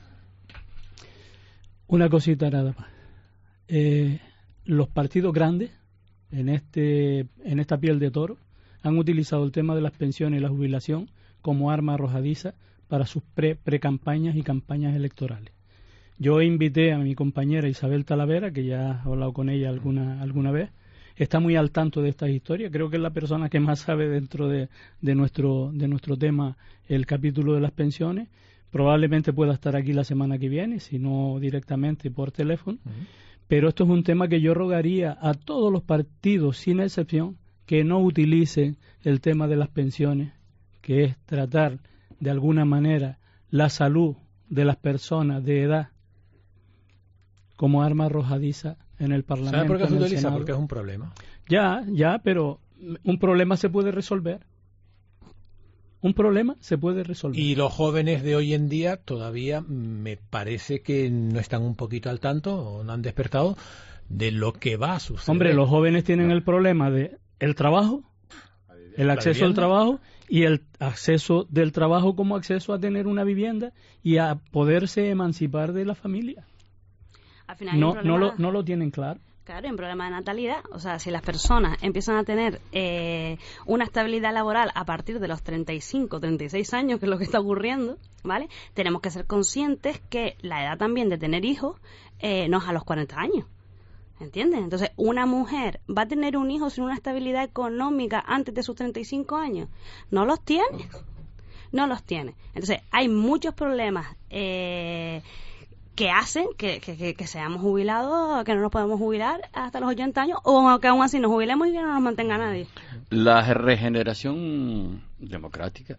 Una cosita nada más. Los partidos grandes en esta piel de toro han utilizado el tema de las pensiones y la jubilación como arma arrojadiza para sus pre-campañas y campañas electorales. Yo invité a mi compañera Isabel Talavera, que ya he hablado con ella alguna vez, está muy al tanto de estas historias, creo que es la persona que más sabe dentro de nuestro tema, el capítulo de las pensiones. Probablemente pueda estar aquí la semana que viene, si no directamente por teléfono. Pero esto es un tema que yo rogaría a todos los partidos, sin excepción, que no utilicen el tema de las pensiones, que es tratar de alguna manera la salud de las personas de edad como arma arrojadiza en el Parlamento. ¿Sabe por qué se utiliza? Porque es un problema. Ya, pero un problema se puede resolver. Un problema se puede resolver. Y los jóvenes de hoy en día todavía me parece que no están un poquito al tanto, o no han despertado de lo que va a suceder. Hombre, los jóvenes tienen el problema de el trabajo, el acceso al trabajo y el acceso del trabajo como acceso a tener una vivienda y a poderse emancipar de la familia. Al final no lo tienen claro. Claro, hay un problema de natalidad. O sea, si las personas empiezan a tener una estabilidad laboral a partir de los 35, 36 años, que es lo que está ocurriendo, ¿vale? Tenemos que ser conscientes que la edad también de tener hijos no es a los 40 años. ¿Entiendes? Entonces, una mujer va a tener un hijo sin una estabilidad económica antes de sus 35 años. No los tiene. No los tiene. Entonces, hay muchos problemas que hacen que seamos jubilados, que no nos podemos jubilar hasta los 80 años, o que aún así nos jubilemos y que no nos mantenga nadie. La regeneración democrática.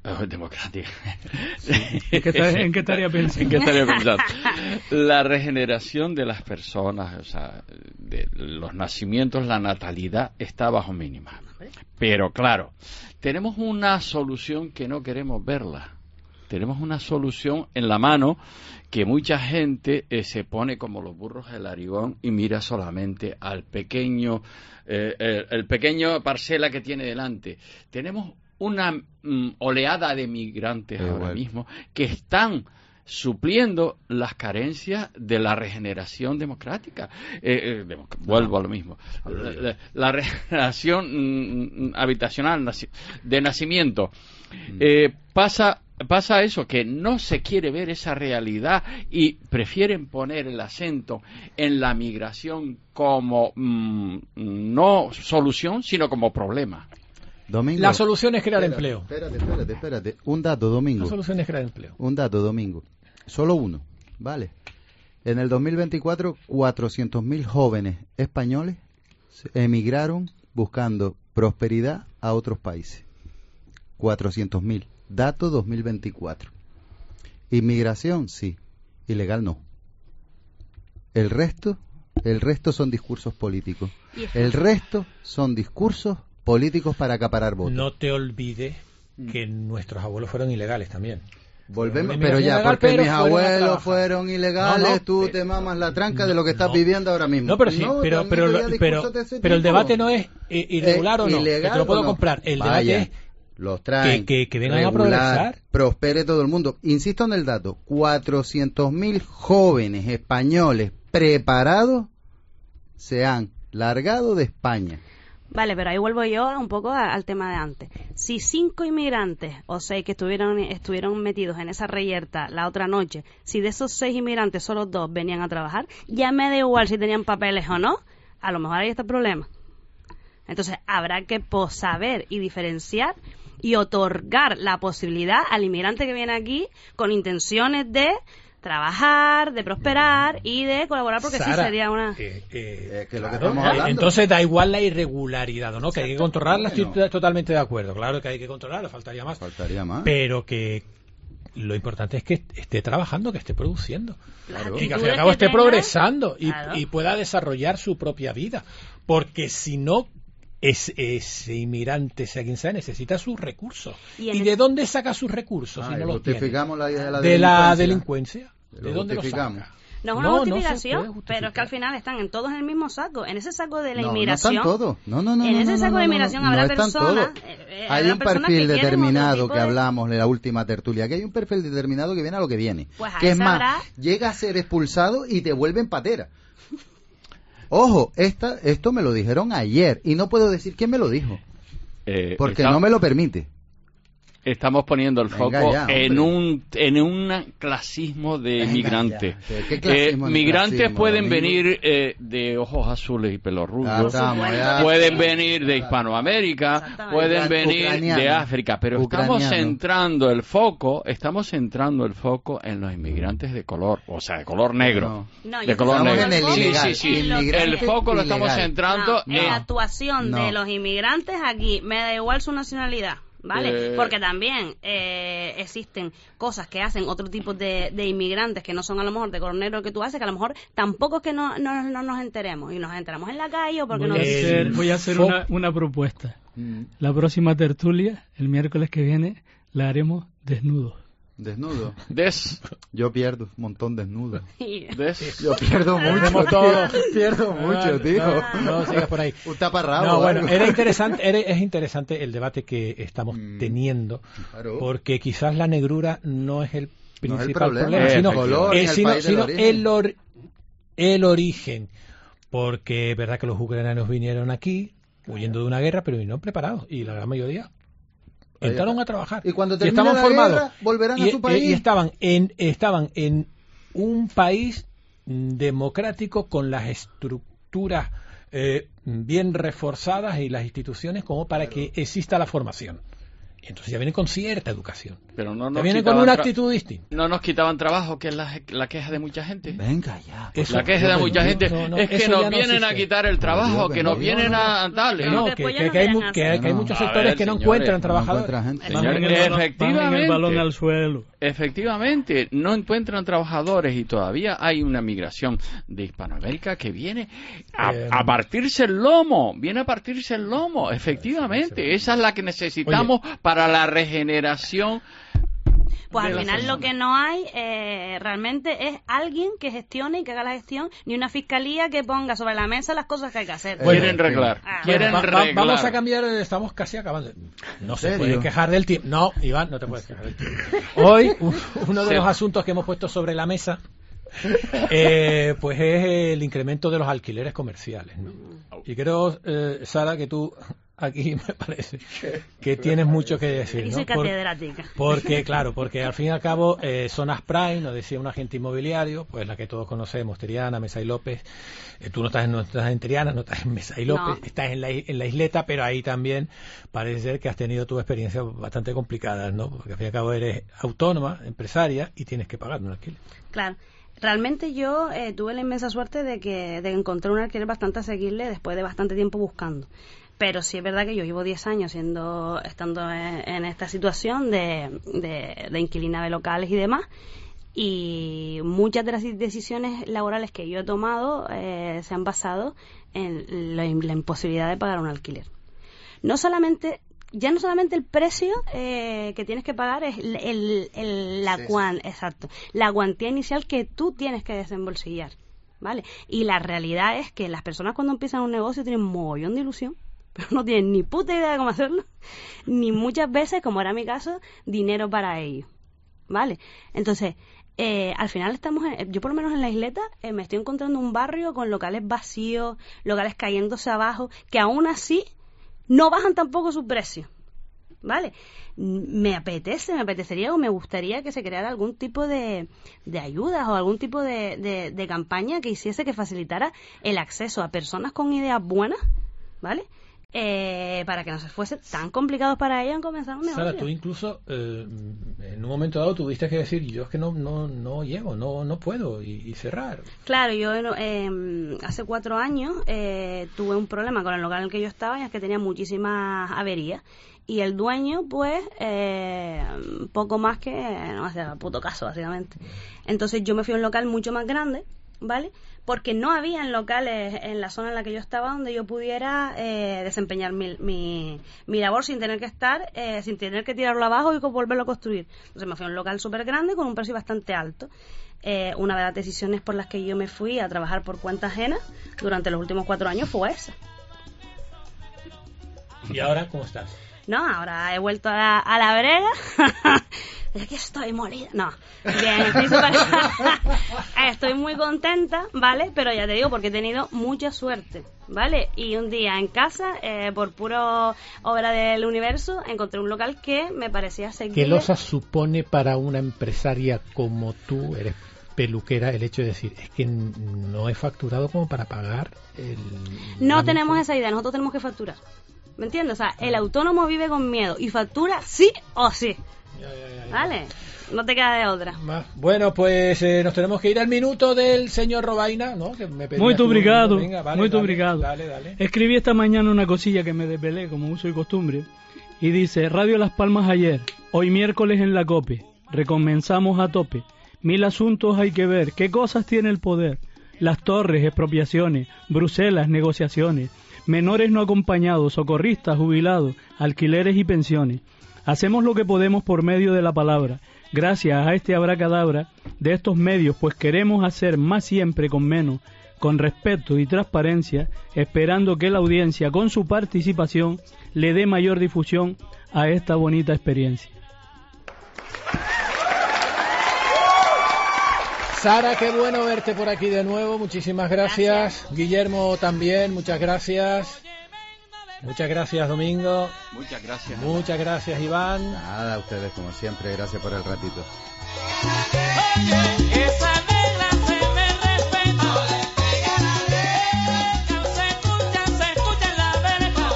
¿En qué estaría pensando? La regeneración de las personas, o sea, de los nacimientos, la natalidad está bajo mínima. Pero claro, tenemos una solución que no queremos verla. Tenemos una solución en la mano que mucha gente se pone como los burros del Arigón y mira solamente al pequeño, el pequeño parcela que tiene delante. Tenemos una oleada de migrantes mismo que están supliendo las carencias de la regeneración democrática. Vuelvo a lo mismo. La regeneración habitacional de nacimiento. Pasa eso, que no se quiere ver esa realidad y prefieren poner el acento en la migración como no solución, sino como problema. Domingo, la solución es crear empleo. Espérate. Un dato, Domingo. La solución es crear empleo. Un dato, Domingo. Solo uno, ¿vale? En el 2024, 400.000 jóvenes españoles emigraron buscando prosperidad a otros países. 400.000. Dato 2024. Inmigración, sí. Ilegal, no. El resto son discursos políticos. El resto son discursos políticos para acaparar votos. No te olvides que nuestros abuelos fueron ilegales también. Volvemos, pero ya, porque mis abuelos fueron ilegales, tú te mamas la tranca de lo que estás viviendo ahora mismo. No, pero sí, pero el debate no es irregular o no, ilegal, que te lo puedo comprar. El debate es los traen, que vengan a progresar, prospere todo el mundo. Insisto en el dato, 400.000 jóvenes españoles preparados se han largado de España. Vale, pero ahí vuelvo yo un poco al tema de antes. Si 5 inmigrantes o 6 que estuvieron metidos en esa reyerta la otra noche, si de esos 6 inmigrantes solo 2 venían a trabajar, ya me da igual si tenían papeles o no, a lo mejor ahí está el problema. Entonces habrá que saber y diferenciar y otorgar la posibilidad al inmigrante que viene aquí con intenciones de trabajar, de prosperar y de colaborar, porque Sara, sí sería una... que lo que estamos hablando. Entonces da igual la irregularidad, ¿no? Que hay que controlarla, estoy totalmente de acuerdo. Claro que hay que controlarla, faltaría más. Pero que lo importante es que esté trabajando, que esté produciendo. Claro. Y que al fin y al cabo esté progresando y pueda desarrollar su propia vida. Porque si no, ese inmigrante, sea quien sea, necesita sus recursos. ¿Y de dónde saca sus recursos si no los tiene? De la delincuencia. ¿De dónde los saca? No es una justificación, pero es que al final están todos en el mismo saco. En ese saco de la inmigración. No están todos. No. En ese saco de inmigración habrá personas. Hay un perfil determinado que hablamos en la última tertulia. Que hay un perfil determinado que viene a lo que viene. Pues que es más, llega a ser expulsado y te vuelven patera. Ojo, esto me lo dijeron ayer y no puedo decir quién me lo dijo. Porque no me lo permite. Estamos poniendo el foco en un clasismo de migrantes. Migrantes pueden venir de ojos azules y pelo rubio, pueden venir de Hispanoamérica, pueden venir de África, pero estamos centrando el foco en los inmigrantes de color, o sea, de color negro. De color negro. El foco lo estamos centrando en la actuación de los inmigrantes aquí. Me da igual su nacionalidad. ¿Vale? Porque también existen cosas que hacen otro tipo de inmigrantes que no son a lo mejor de color negro que tú haces, que a lo mejor tampoco es que no nos enteremos, y nos enteramos en la calle o porque voy a hacer una propuesta. La próxima tertulia, el miércoles que viene, la haremos desnudos. ¿Desnudo? Yo pierdo un montón desnudo. Yo pierdo mucho, tío. No sigas por ahí. Un taparrabo. No, bueno, es interesante el debate que estamos teniendo, porque quizás la negrura no es el principal problema, sino el origen. Porque es verdad que los ucranianos vinieron aquí huyendo de una guerra, pero vinieron preparados, y la gran mayoría entraron a trabajar y cuando termine la guerra volverán a su país y estaban en un país democrático con las estructuras bien reforzadas y las instituciones como para que exista la formación. Y entonces ya vienen con cierta educación. Pero no ya vienen con una actitud distinta. No nos quitaban trabajo, que es la queja de mucha gente. Venga ya. La queja de mucha gente es que nos vienen a quitar el trabajo, que nos vienen a darle. Que hay muchos sectores que no encuentran trabajadores. Efectivamente. El balón al suelo. Efectivamente, no encuentran trabajadores y todavía hay una migración de Hispanoamérica que viene a partirse el lomo. Viene a partirse el lomo, efectivamente. Esa es la que necesitamos para la regeneración. Pues al final lo que no hay realmente es alguien que gestione y que haga la gestión, ni una fiscalía que ponga sobre la mesa las cosas que hay que hacer. Quieren arreglar. Vamos a cambiar, estamos casi acabando. No se puede quejar del tiempo. No, Iván, no te puedes quejar del tiempo. Hoy, uno de los asuntos que hemos puesto sobre la mesa pues es el incremento de los alquileres comerciales, ¿no? Y creo, Sara, que tú aquí me parece que tienes mucho que decir, ¿no? Porque al fin y al cabo zonas prime, nos decía un agente inmobiliario, pues la que todos conocemos, Triana, Mesa y López. Tú no estás en Triana, no estás en Mesa y López, estás en la isleta, pero ahí también parece ser que has tenido tu experiencia bastante complicada, ¿no? Porque al fin y al cabo eres autónoma, empresaria y tienes que pagar un alquiler. Claro. Realmente yo tuve la inmensa suerte de encontrar un alquiler bastante asequible después de bastante tiempo buscando. Pero sí es verdad que yo llevo 10 años estando en esta situación de inquilina de locales y demás, y muchas de las decisiones laborales que yo he tomado se han basado en la imposibilidad de pagar un alquiler. No solamente el precio que tienes que pagar es la cuantía inicial que tú tienes que desembolsillar, ¿vale? Y la realidad es que las personas cuando empiezan un negocio tienen un mogollón de ilusión pero no tienen ni puta idea de cómo hacerlo, ni muchas veces, como era mi caso, dinero para ello, ¿vale? Entonces, al final yo por lo menos en la isleta me estoy encontrando un barrio con locales vacíos, locales cayéndose abajo, que aún así no bajan tampoco sus precios, ¿vale? Me apetecería o me gustaría que se creara algún tipo de ayudas o algún tipo de campaña que hiciese, que facilitara el acceso a personas con ideas buenas, ¿vale? Para que no se fuese tan complicados para ellas en comenzar un negocio. Sara, tú incluso en un momento dado tuviste que decir, yo es que no llego, no puedo, y cerrar. Claro, yo hace 4 años tuve un problema con el local en el que yo estaba, y es que tenía muchísimas averías, y el dueño pues poco más que no hacía puto caso, básicamente. Entonces yo me fui a un local mucho más grande, ¿vale? Porque no habían locales en la zona en la que yo estaba donde yo pudiera desempeñar mi labor sin tener que estar, sin tener que tirarlo abajo y volverlo a construir. Entonces me fui a un local súper grande con un precio bastante alto. Una de las decisiones por las que yo me fui a trabajar por cuenta ajena durante los últimos 4 años fue esa. ¿Y ahora cómo estás? No, ahora he vuelto a la brega. Aquí estoy molida. No, bien, estoy muy contenta, ¿vale? Pero ya te digo, porque he tenido mucha suerte, ¿vale? Y un día en casa, por pura obra del universo, encontré un local que me parecía asequible. ¿Qué losa supone para una empresaria como tú, eres peluquera, el hecho de decir, es que no he facturado como para pagar el... No tenemos esa idea, nosotros tenemos que facturar. ¿Me entiendes? O sea, el autónomo vive con miedo y factura sí o sí. ¿Vale? No te queda de otra. Bueno, pues nos tenemos que ir al minuto del señor Robaina, ¿no? Que me muy obrigado. Venga, vale, muy dale, obrigado. Dale. Escribí esta mañana una cosilla que me desvelé, como uso y costumbre, y dice: Radio Las Palmas ayer, hoy miércoles en la COPE, recomenzamos a tope. 1000 asuntos hay que ver, qué cosas tiene el poder. Las torres, expropiaciones, Bruselas, negociaciones, menores no acompañados, socorristas, jubilados, alquileres y pensiones. Hacemos lo que podemos por medio de la palabra, gracias a este abracadabra de estos medios, pues queremos hacer más siempre con menos, con respeto y transparencia, esperando que la audiencia con su participación le dé mayor difusión a esta bonita experiencia. Sara, qué bueno verte por aquí de nuevo, muchísimas gracias. Guillermo también, muchas gracias. Muchas gracias, Domingo. Muchas gracias. Muchas gracias, Iván. Nada, a ustedes como siempre, gracias por el ratito. Oye, esa negra se me respeta. Se escucha en la vereda.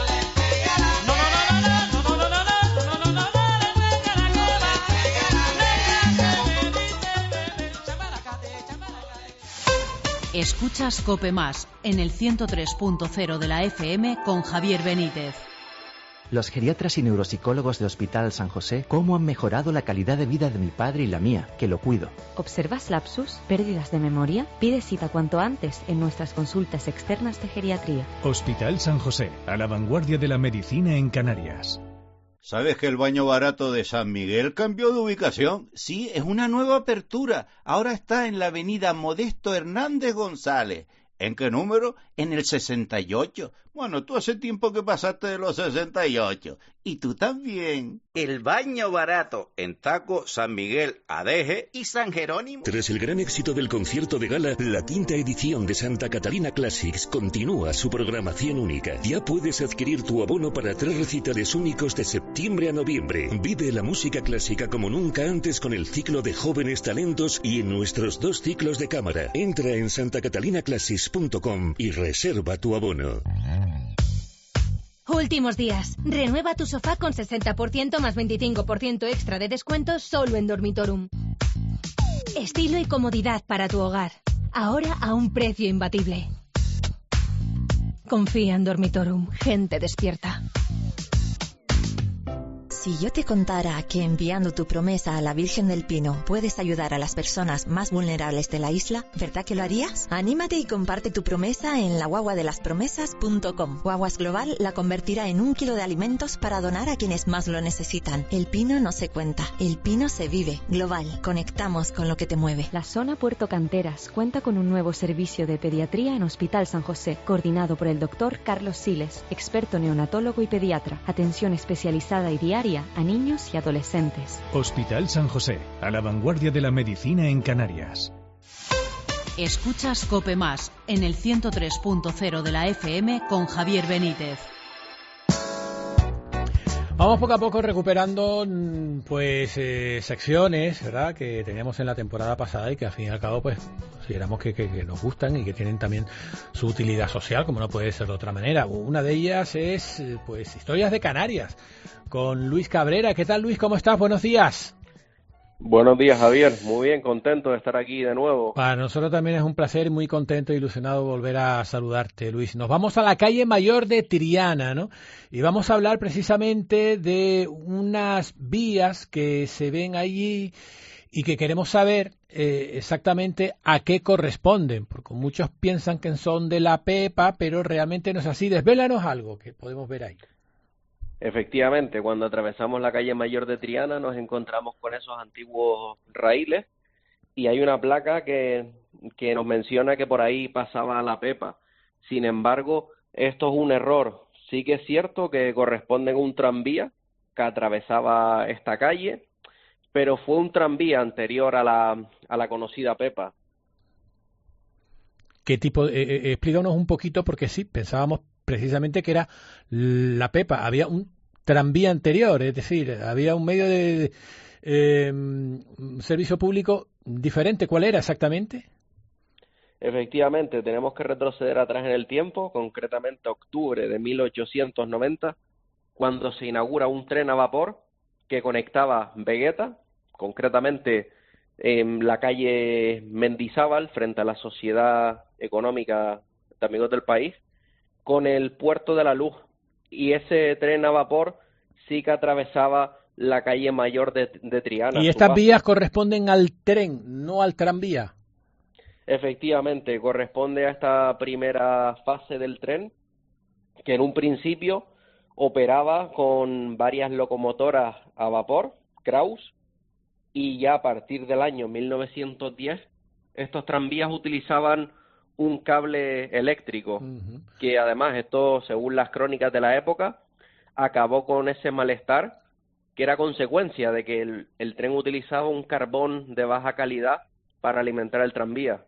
Escuchas COPE Más en el 103.0 de la FM con Javier Benítez. Los geriatras y neuropsicólogos de Hospital San José, ¿cómo han mejorado la calidad de vida de mi padre y la mía, que lo cuido? ¿Observas lapsus, pérdidas de memoria? Pide cita cuanto antes en nuestras consultas externas de geriatría. Hospital San José, a la vanguardia de la medicina en Canarias. ¿Sabes que el baño barato de San Miguel cambió de ubicación? Sí, es una nueva apertura. Ahora está en la avenida Modesto Hernández González. ¿En qué número? En el 68. Bueno, tú hace tiempo que pasaste de los 68. Y tú también. El baño barato en Taco, San Miguel, Adeje y San Jerónimo. Tras el gran éxito del concierto de gala, la 5ª edición de Santa Catalina Classics continúa su programación única. Ya puedes adquirir tu abono para 3 recitales únicos de septiembre a noviembre. Vive la música clásica como nunca antes con el ciclo de jóvenes talentos y en nuestros 2 ciclos de cámara. Entra en santacatalinaclassics.com y reserva tu abono. Últimos días. Renueva tu sofá con 60% más 25% extra de descuento solo en Dormitorum. Estilo y comodidad para tu hogar. Ahora a un precio imbatible. Confía en Dormitorum. Gente despierta. Si yo te contara que enviando tu promesa a la Virgen del Pino puedes ayudar a las personas más vulnerables de la isla, ¿verdad que lo harías? Anímate y comparte tu promesa en laguaguadelaspromesas.com. Guaguas Global la convertirá en 1 kilo de alimentos para donar a quienes más lo necesitan. El pino no se cuenta, el pino se vive. Global, conectamos con lo que te mueve. La zona Puerto Canteras cuenta con un nuevo servicio de pediatría en Hospital San José, coordinado por el doctor Carlos Siles, experto neonatólogo y pediatra. Atención especializada y diaria a niños y adolescentes. Hospital San José, a la vanguardia de la medicina en Canarias. Escuchas COPE Más en el 103.0 de la FM con Javier Benítez. Vamos poco a poco recuperando pues secciones, ¿verdad?, que teníamos en la temporada pasada y que al fin y al cabo pues consideramos que nos gustan y que tienen también su utilidad social, como no puede ser de otra manera. Una de ellas es pues Historias de Canarias con Luis Cabrera. ¿Qué tal, Luis? ¿Cómo estás? Buenos días. Buenos días, Javier. Muy bien, contento de estar aquí de nuevo. Para nosotros también es un placer, muy contento e ilusionado volver a saludarte, Luis. Nos vamos a la calle Mayor de Triana, ¿no? Y vamos a hablar precisamente de unas vías que se ven allí y que queremos saber exactamente a qué corresponden, porque muchos piensan que son de la Pepa, pero realmente no es así. Desvélanos algo que podemos ver ahí. Efectivamente, cuando atravesamos la calle Mayor de Triana nos encontramos con esos antiguos raíles y hay una placa que nos menciona que por ahí pasaba la Pepa. Sin embargo, esto es un error. Sí que es cierto que corresponde a un tranvía que atravesaba esta calle, pero fue un tranvía anterior a la conocida Pepa. ¿Qué tipo? Explícanos un poquito, porque sí, pensábamos precisamente que era la Pepa. Había un tranvía anterior, es decir, había un medio de servicio público diferente. ¿Cuál era exactamente? Efectivamente, tenemos que retroceder atrás en el tiempo, concretamente octubre de 1890, cuando se inaugura un tren a vapor que conectaba Vegueta, concretamente en la calle Mendizábal, frente a la Sociedad Económica de Amigos del País, con el Puerto de la Luz, y ese tren a vapor sí que atravesaba la calle Mayor de Triana. ¿Y estas vías corresponden al tren, no al tranvía? Efectivamente, corresponde a esta primera fase del tren, que en un principio operaba con varias locomotoras a vapor, Kraus, y ya a partir del año 1910 estos tranvías utilizaban un cable eléctrico, que además esto, según las crónicas de la época, acabó con ese malestar que era consecuencia de que el tren utilizaba un carbón de baja calidad para alimentar el tranvía.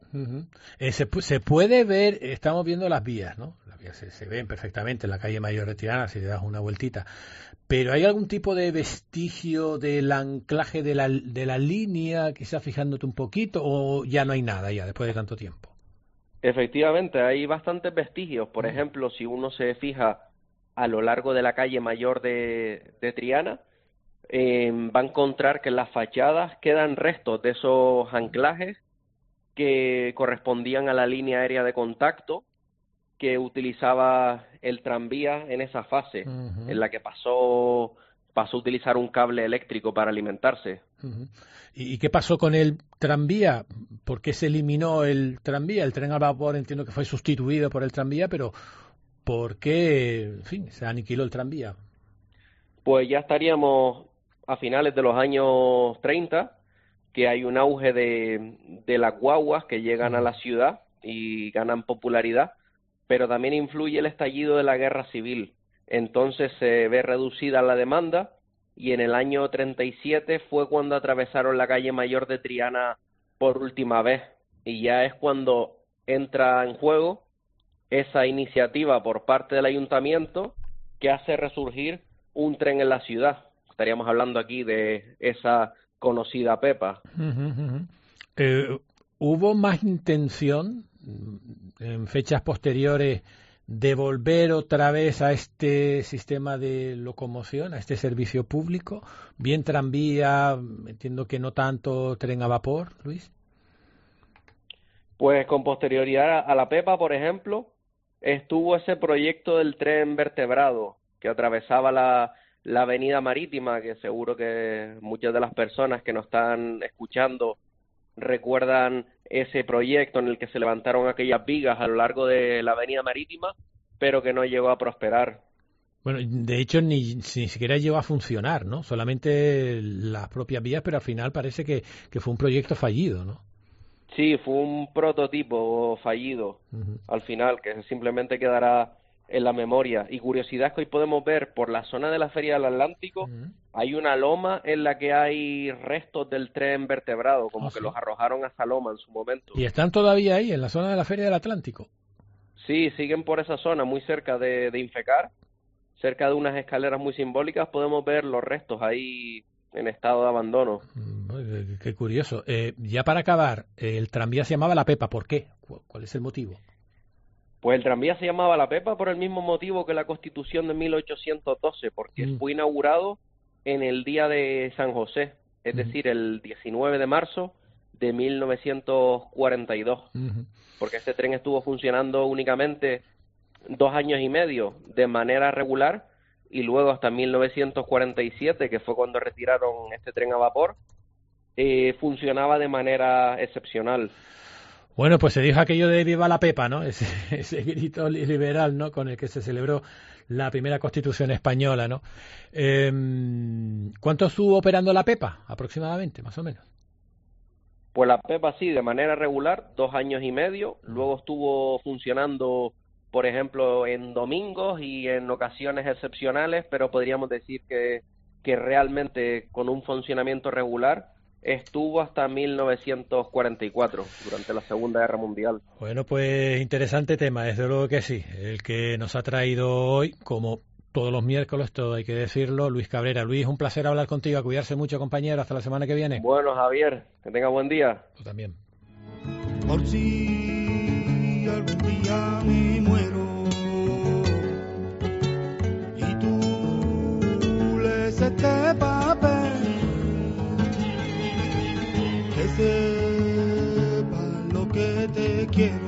Se puede ver, estamos viendo las vías, ¿no? Las vías se ven perfectamente en la calle Mayor de Triana si le das una vueltita, pero ¿hay algún tipo de vestigio del anclaje de la línea, quizás fijándote un poquito, o ya no hay nada ya después de tanto tiempo? Efectivamente, hay bastantes vestigios. Por ejemplo, si uno se fija a lo largo de la calle Mayor de Triana, va a encontrar que en las fachadas quedan restos de esos anclajes que correspondían a la línea aérea de contacto que utilizaba el tranvía en esa fase, en la que pasó a utilizar un cable eléctrico para alimentarse. ¿Y qué pasó con el tranvía? ¿Por qué se eliminó el tranvía? El tren a vapor entiendo que fue sustituido por el tranvía, pero ¿por qué, en fin, se aniquiló el tranvía? Pues ya estaríamos a finales de los años 30, que hay un auge de las guaguas que llegan a la ciudad y ganan popularidad, pero también influye el estallido de la guerra civil. Entonces se ve reducida la demanda y en el año 37 fue cuando atravesaron la calle Mayor de Triana por última vez, y ya es cuando entra en juego esa iniciativa por parte del ayuntamiento que hace resurgir un tren en la ciudad. Estaríamos hablando aquí de esa conocida Pepa. ¿Hubo más intención en fechas posteriores de volver otra vez a este sistema de locomoción, a este servicio público? Bien tranvía, entiendo que no tanto tren a vapor, Luis. Pues con posterioridad a la Pepa, por ejemplo, estuvo ese proyecto del tren vertebrado que atravesaba la Avenida Marítima, que seguro que muchas de las personas que nos están escuchando recuerdan ese proyecto en el que se levantaron aquellas vigas a lo largo de la Avenida Marítima, pero que no llegó a prosperar. Bueno, de hecho ni siquiera llegó a funcionar, ¿no? Solamente las propias vías, pero al final parece que fue un proyecto fallido, ¿no? Sí, fue un prototipo fallido al final, que simplemente quedará en la memoria. Y curiosidad es que hoy podemos ver por la zona de la Feria del Atlántico, hay una loma en la que hay restos del tren vertebrado, como que ¿sí? Los arrojaron a esa loma en su momento. ¿Y están todavía ahí, en la zona de la Feria del Atlántico? Sí, siguen por esa zona, muy cerca de Infecar, cerca de unas escaleras muy simbólicas, podemos ver los restos ahí en estado de abandono. Qué curioso. Ya para acabar, el tranvía se llamaba La Pepa, ¿por qué? ¿Cuál es el motivo? Pues el tranvía se llamaba La Pepa por el mismo motivo que la Constitución de 1812, porque fue inaugurado en el día de San José, es decir, el 19 de marzo de 1942, porque este tren estuvo funcionando únicamente 2 años y medio de manera regular, y luego hasta 1947, que fue cuando retiraron este tren a vapor, funcionaba de manera excepcional. Bueno, pues se dijo aquello de Viva la Pepa, ¿no? Ese grito liberal, ¿no? Con el que se celebró la primera Constitución española, ¿no? ¿Cuánto estuvo operando la Pepa, aproximadamente, más o menos? Pues la Pepa sí, de manera regular, 2 años y medio. Luego estuvo funcionando, por ejemplo, en domingos y en ocasiones excepcionales, pero podríamos decir que realmente con un funcionamiento regular estuvo hasta 1944, durante la Segunda Guerra Mundial. Bueno, pues interesante tema, desde luego que sí, el que nos ha traído hoy, como todos los miércoles, todo hay que decirlo, Luis Cabrera. Luis, un placer hablar contigo, a cuidarse mucho, compañero, hasta la semana que viene. Bueno, Javier, que tenga buen día. Tú también. Por si algún día me muero y tú lees este papel, que sepa lo que te quiero.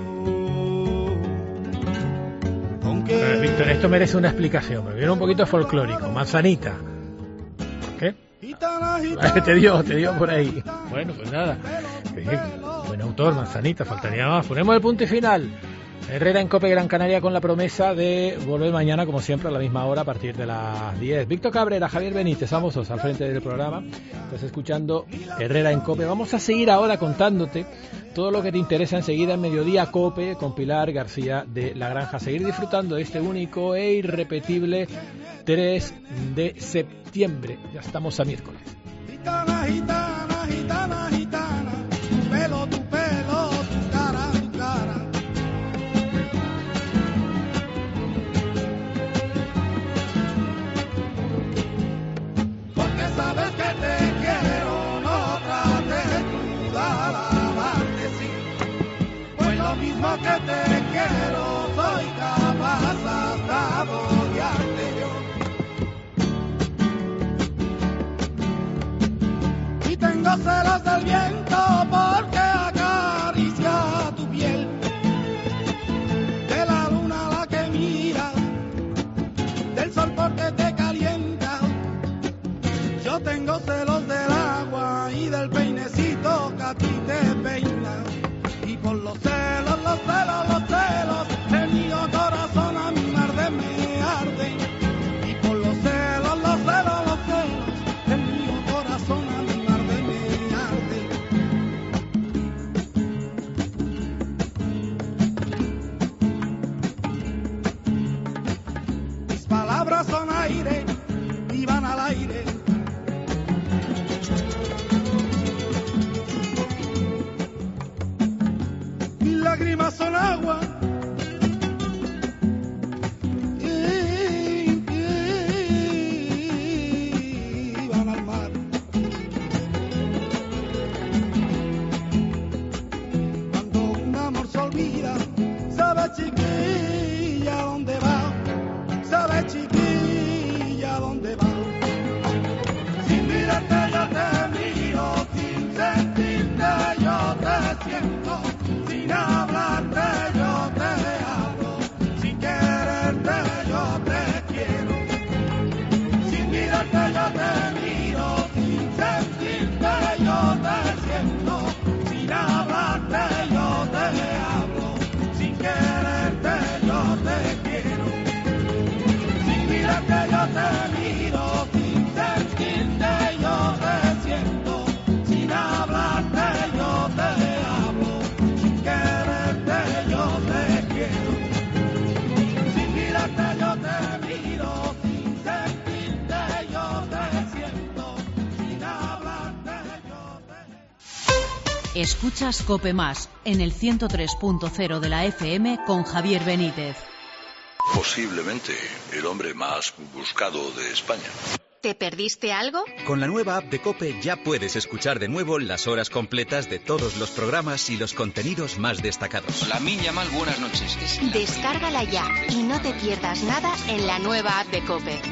Aunque... Víctor, esto merece una explicación, porque era un poquito folclórico. Manzanita. ¿Qué? Te dio por ahí. Bueno, pues nada. Buen autor, Manzanita, faltaría más. Ponemos el punto y final. Herrera en COPE Gran Canaria con la promesa de volver mañana, como siempre, a la misma hora, a partir de las 10. Víctor Cabrera, Javier Benítez, vamos al frente del programa. Estás escuchando Herrera en COPE. Vamos a seguir ahora contándote todo lo que te interesa enseguida en Mediodía COPE con Pilar García de La Granja. Seguir disfrutando de este único e irrepetible 3 de septiembre. Ya estamos a miércoles. Gitana, gitana, gitana, gitana, tu pelo, tu cara, tu cara. Porque sabes que te quiero, no trates tú de alabarte, sí. Pues lo mismo que te quiero, soy capaz hasta de odiarte yo. Y tengo celos del viento porque acaricia tu piel, de la luna a la que mira, del sol porque te calienta. Yo tengo celos del agua y del peinecito que a ti te peina. Y por los celos, los celos, los celos, el mío corazón a mi arde me arde. Y por los celos, los celos, los celos, el mío corazón a mi arde me arde. Mis palabras son aire y van al aire. Mis lágrimas son agua y van al mar. Cuando un amor se olvida, sabe chiquilla dónde va, sabe chiquilla dónde va. Sin mirarte yo te miro, sin sentirte yo te siento, sin hablarte yo yo te miro sin sentirte, yo te siento, sin hablarte yo te hablo, sin quererte yo te quiero, sin mirarte yo te miro, sin sentirte yo te siento, sin hablarte yo te... Escuchas COPE Más en el 103.0 de la FM con Javier Benítez. Posiblemente el hombre más buscado de España. ¿Te perdiste algo? Con la nueva app de COPE ya puedes escuchar de nuevo las horas completas de todos los programas y los contenidos más destacados. La Miña Mal, buenas noches. Descárgala ya y no te pierdas nada en la nueva app de COPE.